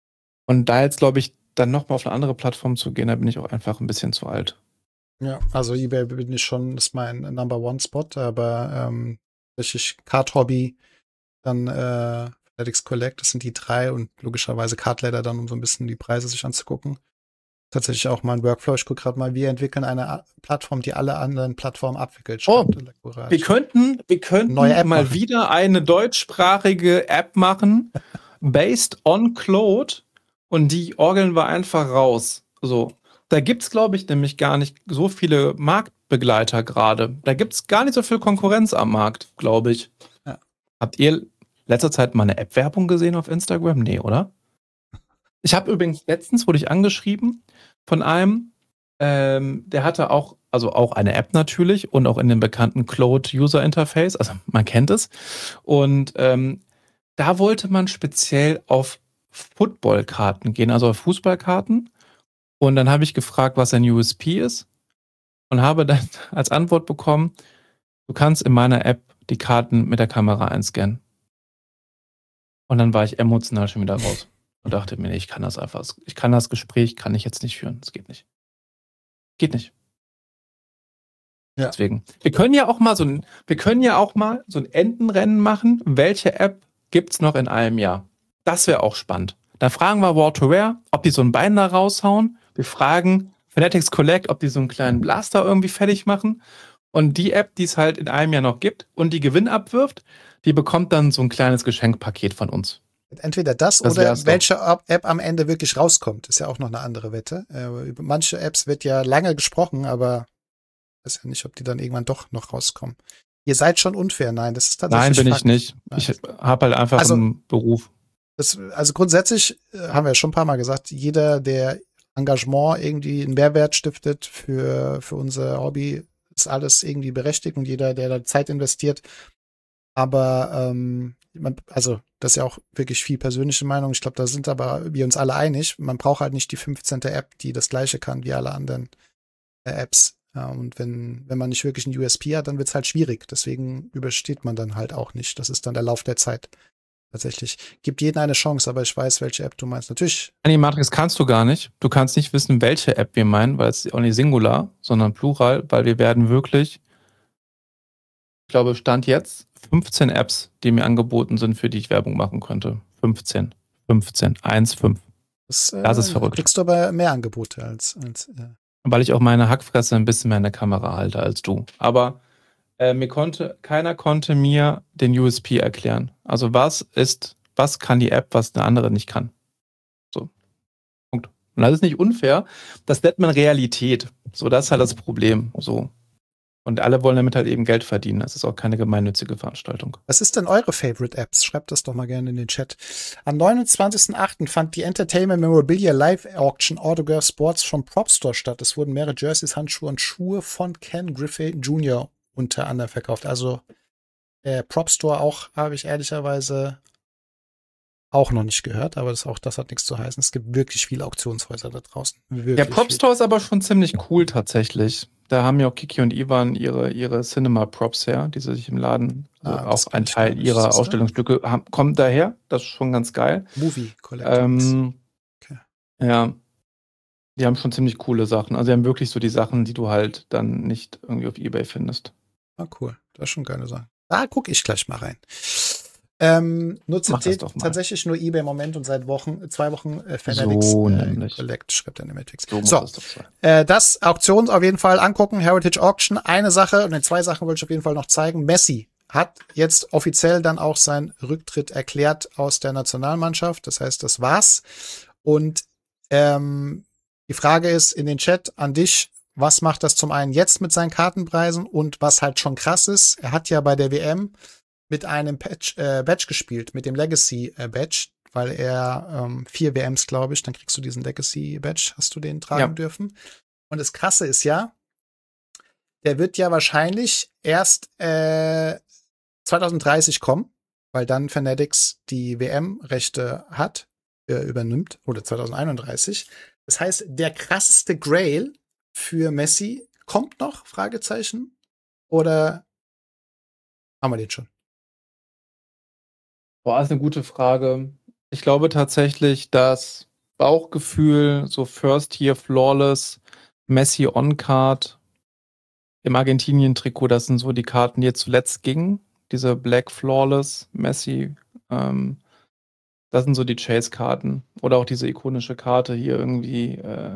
da jetzt, glaube ich, dann nochmal auf eine andere Plattform zu gehen, da bin ich auch einfach ein bisschen zu alt. Ja, also eBay bin ich schon, ist mein Number-One-Spot, aber richtig Card Hobby, dann Fanatics Collect, das sind die drei, und logischerweise Card Ladder dann, um so ein bisschen die Preise sich anzugucken. Tatsächlich auch mein Workflow. Ich gucke gerade mal, wir entwickeln eine Plattform, die alle anderen Plattformen abwickelt. Wir könnten neue App mal machen. wieder eine deutschsprachige App machen, based on Claude, und die orgeln wir einfach raus. So. Da gibt's, glaube ich, nämlich gar nicht so viele Marktbegleiter gerade. Da gibt's gar nicht so viel Konkurrenz am Markt, glaube ich. Ja. Habt ihr letzter Zeit mal eine App-Werbung gesehen auf Instagram? Nee, oder? Ich habe übrigens letztens, wurde ich angeschrieben von einem, der hatte auch eine App natürlich und auch in dem bekannten Claude User Interface, also man kennt es. Und da wollte man speziell auf Footballkarten gehen, also auf Fußballkarten. Und dann habe ich gefragt, was ein USP ist, und habe dann als Antwort bekommen, du kannst in meiner App die Karten mit der Kamera einscannen. Und dann war ich emotional schon wieder raus und dachte mir, nee, ich kann das Gespräch kann ich jetzt nicht führen. Das geht nicht. Geht nicht. Ja. Deswegen. Wir können ja auch mal so ein Entenrennen machen. Welche App gibt's noch in einem Jahr? Das wäre auch spannend. Dann fragen wir War to Wear, ob die so ein Bein da raushauen. Wir fragen Fanatics Collect, ob die so einen kleinen Blaster irgendwie fertig machen. Und die App, die es halt in einem Jahr noch gibt und die Gewinn abwirft, die bekommt dann so ein kleines Geschenkpaket von uns. Entweder das oder welche App am Ende wirklich rauskommt, ist ja auch noch eine andere Wette. Über manche Apps wird ja lange gesprochen, aber ich weiß ja nicht, ob die dann irgendwann doch noch rauskommen. Ihr seid schon unfair. Nein, das ist tatsächlich Nein, bin Fakt. Ich nicht. Nein. Ich habe halt einfach einen Beruf. Also grundsätzlich haben wir ja schon ein paar Mal gesagt, jeder, der Engagement irgendwie einen Mehrwert stiftet für unser Hobby, ist alles irgendwie berechtigt und jeder, der da Zeit investiert. Aber also das ist ja auch wirklich viel persönliche Meinung. Ich glaube, da sind aber wir uns alle einig. Man braucht halt nicht die 15. App, die das Gleiche kann wie alle anderen Apps. Ja, und wenn man nicht wirklich einen USP hat, dann wird es halt schwierig. Deswegen übersteht man dann halt auch nicht. Das ist dann der Lauf der Zeit. Tatsächlich. Gibt jedem eine Chance, aber ich weiß, welche App du meinst. Natürlich. Animatrix kannst du gar nicht. Du kannst nicht wissen, welche App wir meinen, weil es auch nicht Singular, sondern Plural, weil wir werden wirklich, ich glaube, Stand jetzt 15 Apps, die mir angeboten sind, für die ich Werbung machen könnte. 15. 1, 5. Das ist verrückt. Kriegst du aber mehr Angebote als Weil ich auch meine Hackfresse ein bisschen mehr in der Kamera halte als du. Aber keiner konnte mir den USP erklären. Also was kann die App, was eine andere nicht kann? So. Punkt. Und das ist nicht unfair. Das nennt man Realität. So, das ist halt das Problem. So. Und alle wollen damit halt eben Geld verdienen. Das ist auch keine gemeinnützige Veranstaltung. Was ist denn eure Favorite Apps? Schreibt das doch mal gerne in den Chat. Am 29.08. fand die Entertainment Memorabilia Live Auction Autograph Sports from Propstore statt. Es wurden mehrere Jerseys, Handschuhe und Schuhe von Ken Griffey Jr. unter anderem verkauft. Also Propstore auch, habe ich ehrlicherweise auch noch nicht gehört, aber das hat nichts zu heißen. Es gibt wirklich viele Auktionshäuser da draußen. Ja, Propstore ist aber schon ziemlich cool tatsächlich. Da haben ja auch Kiki und Ivan ihre Cinema-Props her, die sie sich im Laden, auch ein Teil ihrer Ausstellungsstücke haben, kommt daher. Das ist schon ganz geil. Movie Collections. Okay. Ja, die haben schon ziemlich coole Sachen. Also die haben wirklich so die Sachen, die du halt dann nicht irgendwie auf eBay findest. Ah, cool. Das ist schon geile Sache. Da gucke ich gleich mal rein. Nutze tatsächlich nur eBay im Moment und seit 2 Wochen Fanatics Collect, schreibt der Animatrix. Das Auktion auf jeden Fall angucken, Heritage Auction. Eine Sache und 2 Sachen wollte ich auf jeden Fall noch zeigen. Messi hat jetzt offiziell dann auch seinen Rücktritt erklärt aus der Nationalmannschaft. Das heißt, das war's. Und die Frage ist in den Chat an dich, was macht das zum einen jetzt mit seinen Kartenpreisen und was halt schon krass ist, er hat ja bei der WM mit einem Badge gespielt, mit dem Legacy-Badge, weil er 4 WMs, glaube ich, dann kriegst du diesen Legacy-Badge, hast du den tragen dürfen. Und das Krasse ist ja, der wird ja wahrscheinlich erst 2030 kommen, weil dann Fanatics die WM-Rechte übernimmt, oder 2031. Das heißt, der krasseste Grail für Messi kommt noch, Fragezeichen, oder haben wir den schon? Boah, ist eine gute Frage. Ich glaube tatsächlich, dass Bauchgefühl, so First-Year Flawless, Messi On-Card im Argentinien-Trikot, das sind so die Karten, die jetzt zuletzt gingen. Diese Black Flawless, Messi, das sind so die Chase-Karten. Oder auch diese ikonische Karte hier irgendwie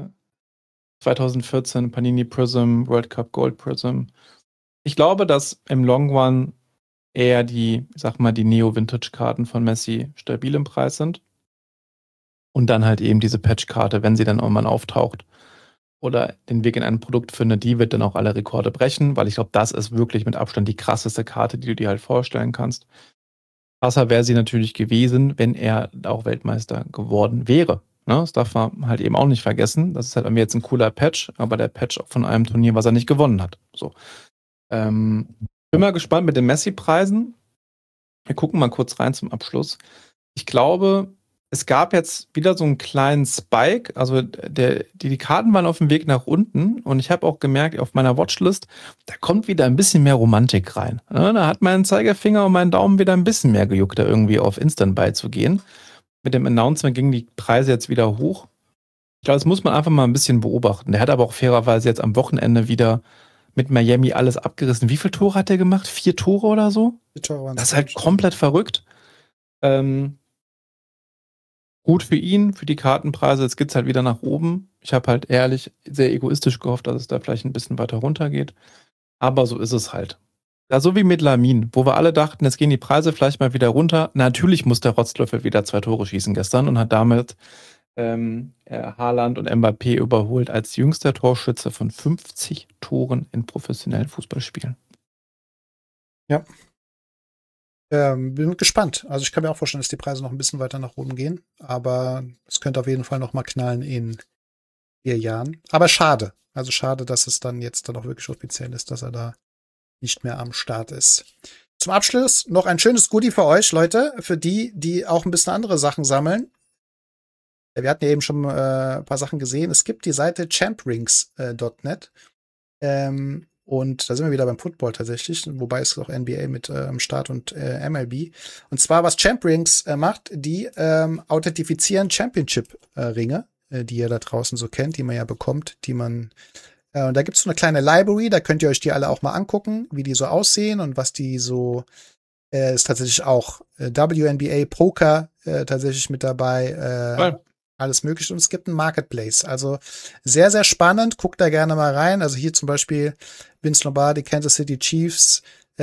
2014 Panini Prism, World Cup Gold Prism. Ich glaube, dass im Long Run eher die Neo-Vintage-Karten von Messi stabil im Preis sind. Und dann halt eben diese Patch-Karte, wenn sie dann irgendwann auftaucht oder den Weg in ein Produkt findet, die wird dann auch alle Rekorde brechen, weil ich glaube, das ist wirklich mit Abstand die krasseste Karte, die du dir halt vorstellen kannst. Krasser wäre sie natürlich gewesen, wenn er auch Weltmeister geworden wäre. Ne? Das darf man halt eben auch nicht vergessen. Das ist halt jetzt ein cooler Patch, aber der Patch von einem Turnier, was er nicht gewonnen hat. So. Bin mal gespannt mit den Messi-Preisen. Wir gucken mal kurz rein zum Abschluss. Ich glaube, es gab jetzt wieder so einen kleinen Spike. Also die Karten waren auf dem Weg nach unten und ich habe auch gemerkt, auf meiner Watchlist, da kommt wieder ein bisschen mehr Romantik rein. Ja, da hat mein Zeigefinger und mein Daumen wieder ein bisschen mehr gejuckt, da irgendwie auf Instant Buy zu gehen. Mit dem Announcement gingen die Preise jetzt wieder hoch. Ich glaube, das muss man einfach mal ein bisschen beobachten. Der hat aber auch fairerweise jetzt am Wochenende wieder mit Miami alles abgerissen. Wie viele Tore hat er gemacht? 4 Tore oder so? 4 Tore waren das ist halt komplett verrückt. Gut für ihn, für die Kartenpreise. Jetzt geht's halt wieder nach oben. Ich habe halt ehrlich sehr egoistisch gehofft, dass es da vielleicht ein bisschen weiter runter geht. Aber so ist es halt. Ja, so wie mit Lamin, wo wir alle dachten, jetzt gehen die Preise vielleicht mal wieder runter. Natürlich muss der Rotzlöffel wieder 2 Tore schießen gestern und hat damit Haaland und Mbappé überholt als jüngster Torschütze von 50 Toren in professionellen Fußballspielen. Ja. Bin gespannt. Also ich kann mir auch vorstellen, dass die Preise noch ein bisschen weiter nach oben gehen. Aber es könnte auf jeden Fall noch mal knallen in 4 Jahren. Aber schade. Also schade, dass es dann jetzt dann auch wirklich offiziell ist, dass er da nicht mehr am Start ist. Zum Abschluss noch ein schönes Goodie für euch, Leute. Für die, die auch ein bisschen andere Sachen sammeln. Wir hatten ja eben schon ein paar Sachen gesehen. Es gibt die Seite champrings.net. Und da sind wir wieder beim Football tatsächlich, wobei es auch NBA mit am Start und MLB. Und zwar, was Champrings macht, die authentifizieren Championship-Ringe, die ihr da draußen so kennt, die man ja bekommt, die man und da gibt's so eine kleine Library, da könnt ihr euch die alle auch mal angucken, wie die so aussehen und was die so ist tatsächlich auch WNBA Poker tatsächlich mit dabei. Alles Mögliche. Und es gibt einen Marketplace. Also sehr, sehr spannend. Guckt da gerne mal rein. Also hier zum Beispiel Vince Lombardi, Kansas City Chiefs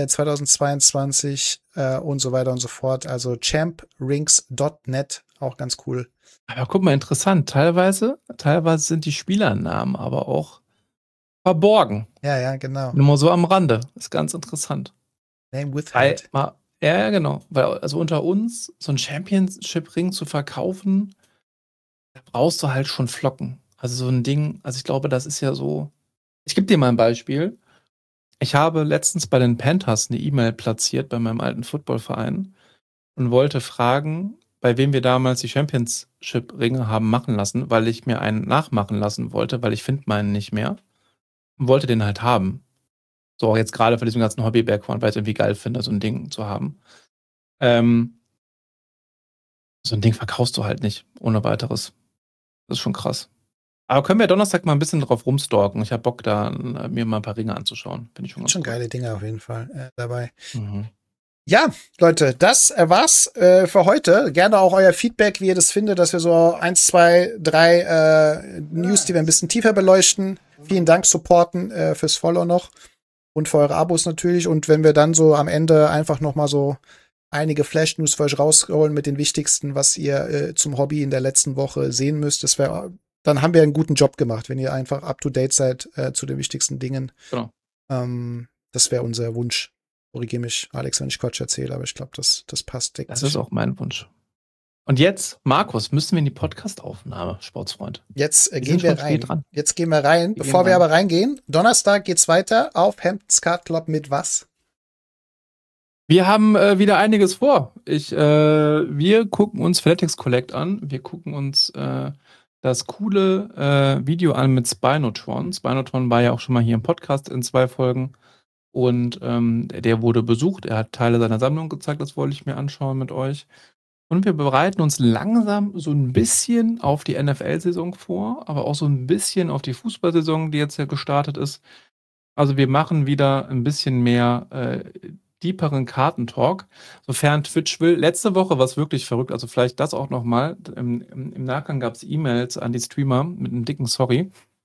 2022 und so weiter und so fort. Also champrings.net, auch ganz cool. Aber guck mal, interessant. Teilweise sind die Spielernamen aber auch verborgen. Ja, genau. Nur mal so am Rande. Ist ganz interessant. Name withheld. Ja, genau. Weil also unter uns so ein Championship-Ring zu verkaufen, da brauchst du halt schon Flocken. Also so ein Ding, also ich glaube, das ist ja so. Ich gebe dir mal ein Beispiel. Ich habe letztens bei den Panthers eine E-Mail platziert bei meinem alten Footballverein und wollte fragen, bei wem wir damals die Championship-Ringe haben machen lassen, weil ich mir einen nachmachen lassen wollte, weil ich finde meinen nicht mehr und wollte den halt haben. So, jetzt gerade für diesen ganzen Hobby-Background, weil ich es irgendwie geil finde, so ein Ding zu haben. So ein Ding verkaufst du halt nicht ohne weiteres. Das ist schon krass. Aber können wir Donnerstag mal ein bisschen drauf rumstalken? Ich habe Bock, da mir mal ein paar Ringe anzuschauen. Finde ich schon ganz Schon cool. geile Dinge auf jeden Fall dabei. Mhm. Ja, Leute, das war's für heute. Gerne auch euer Feedback, wie ihr das findet, dass wir so 1, 2, 3 News, die wir ein bisschen tiefer beleuchten. Vielen Dank, supporten fürs Follow noch und für eure Abos natürlich. Und wenn wir dann so am Ende einfach noch mal so einige Flash-News für euch rausholen mit den wichtigsten, was ihr zum Hobby in der letzten Woche sehen müsst, dann haben wir einen guten Job gemacht, wenn ihr einfach up-to-date seid zu den wichtigsten Dingen. Genau. Das wäre unser Wunsch. Korrigiere mich, Alex, wenn ich Quatsch erzähle, aber ich glaube, das passt. Das ist auch mein Wunsch. Und jetzt, Markus, müssen wir in die Podcast-Aufnahme, Sportsfreund. Jetzt gehen wir rein. Jetzt gehen wir rein. Bevor wir aber reingehen, Donnerstag geht's weiter auf Hamptons Card Club mit was? Wir haben wieder einiges vor. Wir gucken uns Fanatics Collect an. Wir gucken uns das coole Video an mit Spinotron. Spinotron war ja auch schon mal hier im Podcast in 2 Folgen. Und der wurde besucht. Er hat Teile seiner Sammlung gezeigt. Das wollte ich mir anschauen mit euch. Und wir bereiten uns langsam so ein bisschen auf die NFL-Saison vor, aber auch so ein bisschen auf die Fußballsaison, die jetzt ja gestartet ist. Also wir machen wieder ein bisschen mehr deeperen Kartentalk, sofern Twitch will. Letzte Woche war es wirklich verrückt, also vielleicht das auch nochmal. Im Nachgang gab es E-Mails an die Streamer mit einem dicken Sorry.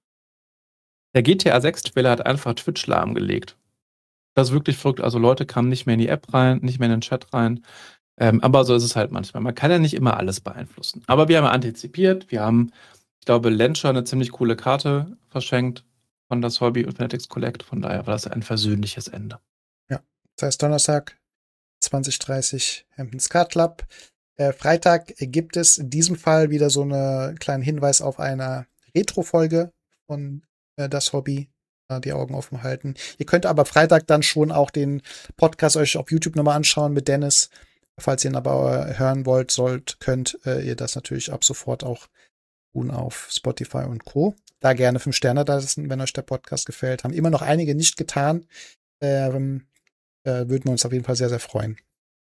Der GTA 6-Trailer hat einfach Twitch lahmgelegt. Das ist wirklich verrückt. Also Leute kamen nicht mehr in die App rein, nicht mehr in den Chat rein. Aber so ist es halt manchmal. Man kann ja nicht immer alles beeinflussen. Aber wir haben antizipiert. Wir haben, ich glaube, Lencher eine ziemlich coole Karte verschenkt von das Hobby und Fanatics Collect. Von daher war das ein versöhnliches Ende. Ja, das heißt Donnerstag 20:30 Hamptons Card Club. Freitag gibt es in diesem Fall wieder so einen kleinen Hinweis auf eine Retro-Folge von das Hobby. Die Augen offen halten. Ihr könnt aber Freitag dann schon auch den Podcast euch auf YouTube nochmal anschauen mit Dennis. Falls ihr ihn aber hören könnt ihr das natürlich ab sofort auch tun auf Spotify und Co. Da gerne 5 Sterne da lassen, wenn euch der Podcast gefällt. Haben immer noch einige nicht getan. Würden wir uns auf jeden Fall sehr, sehr freuen.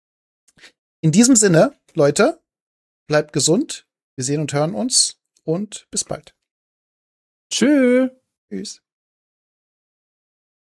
In diesem Sinne, Leute, bleibt gesund. Wir sehen und hören uns und bis bald. Tschüss. Tschüss.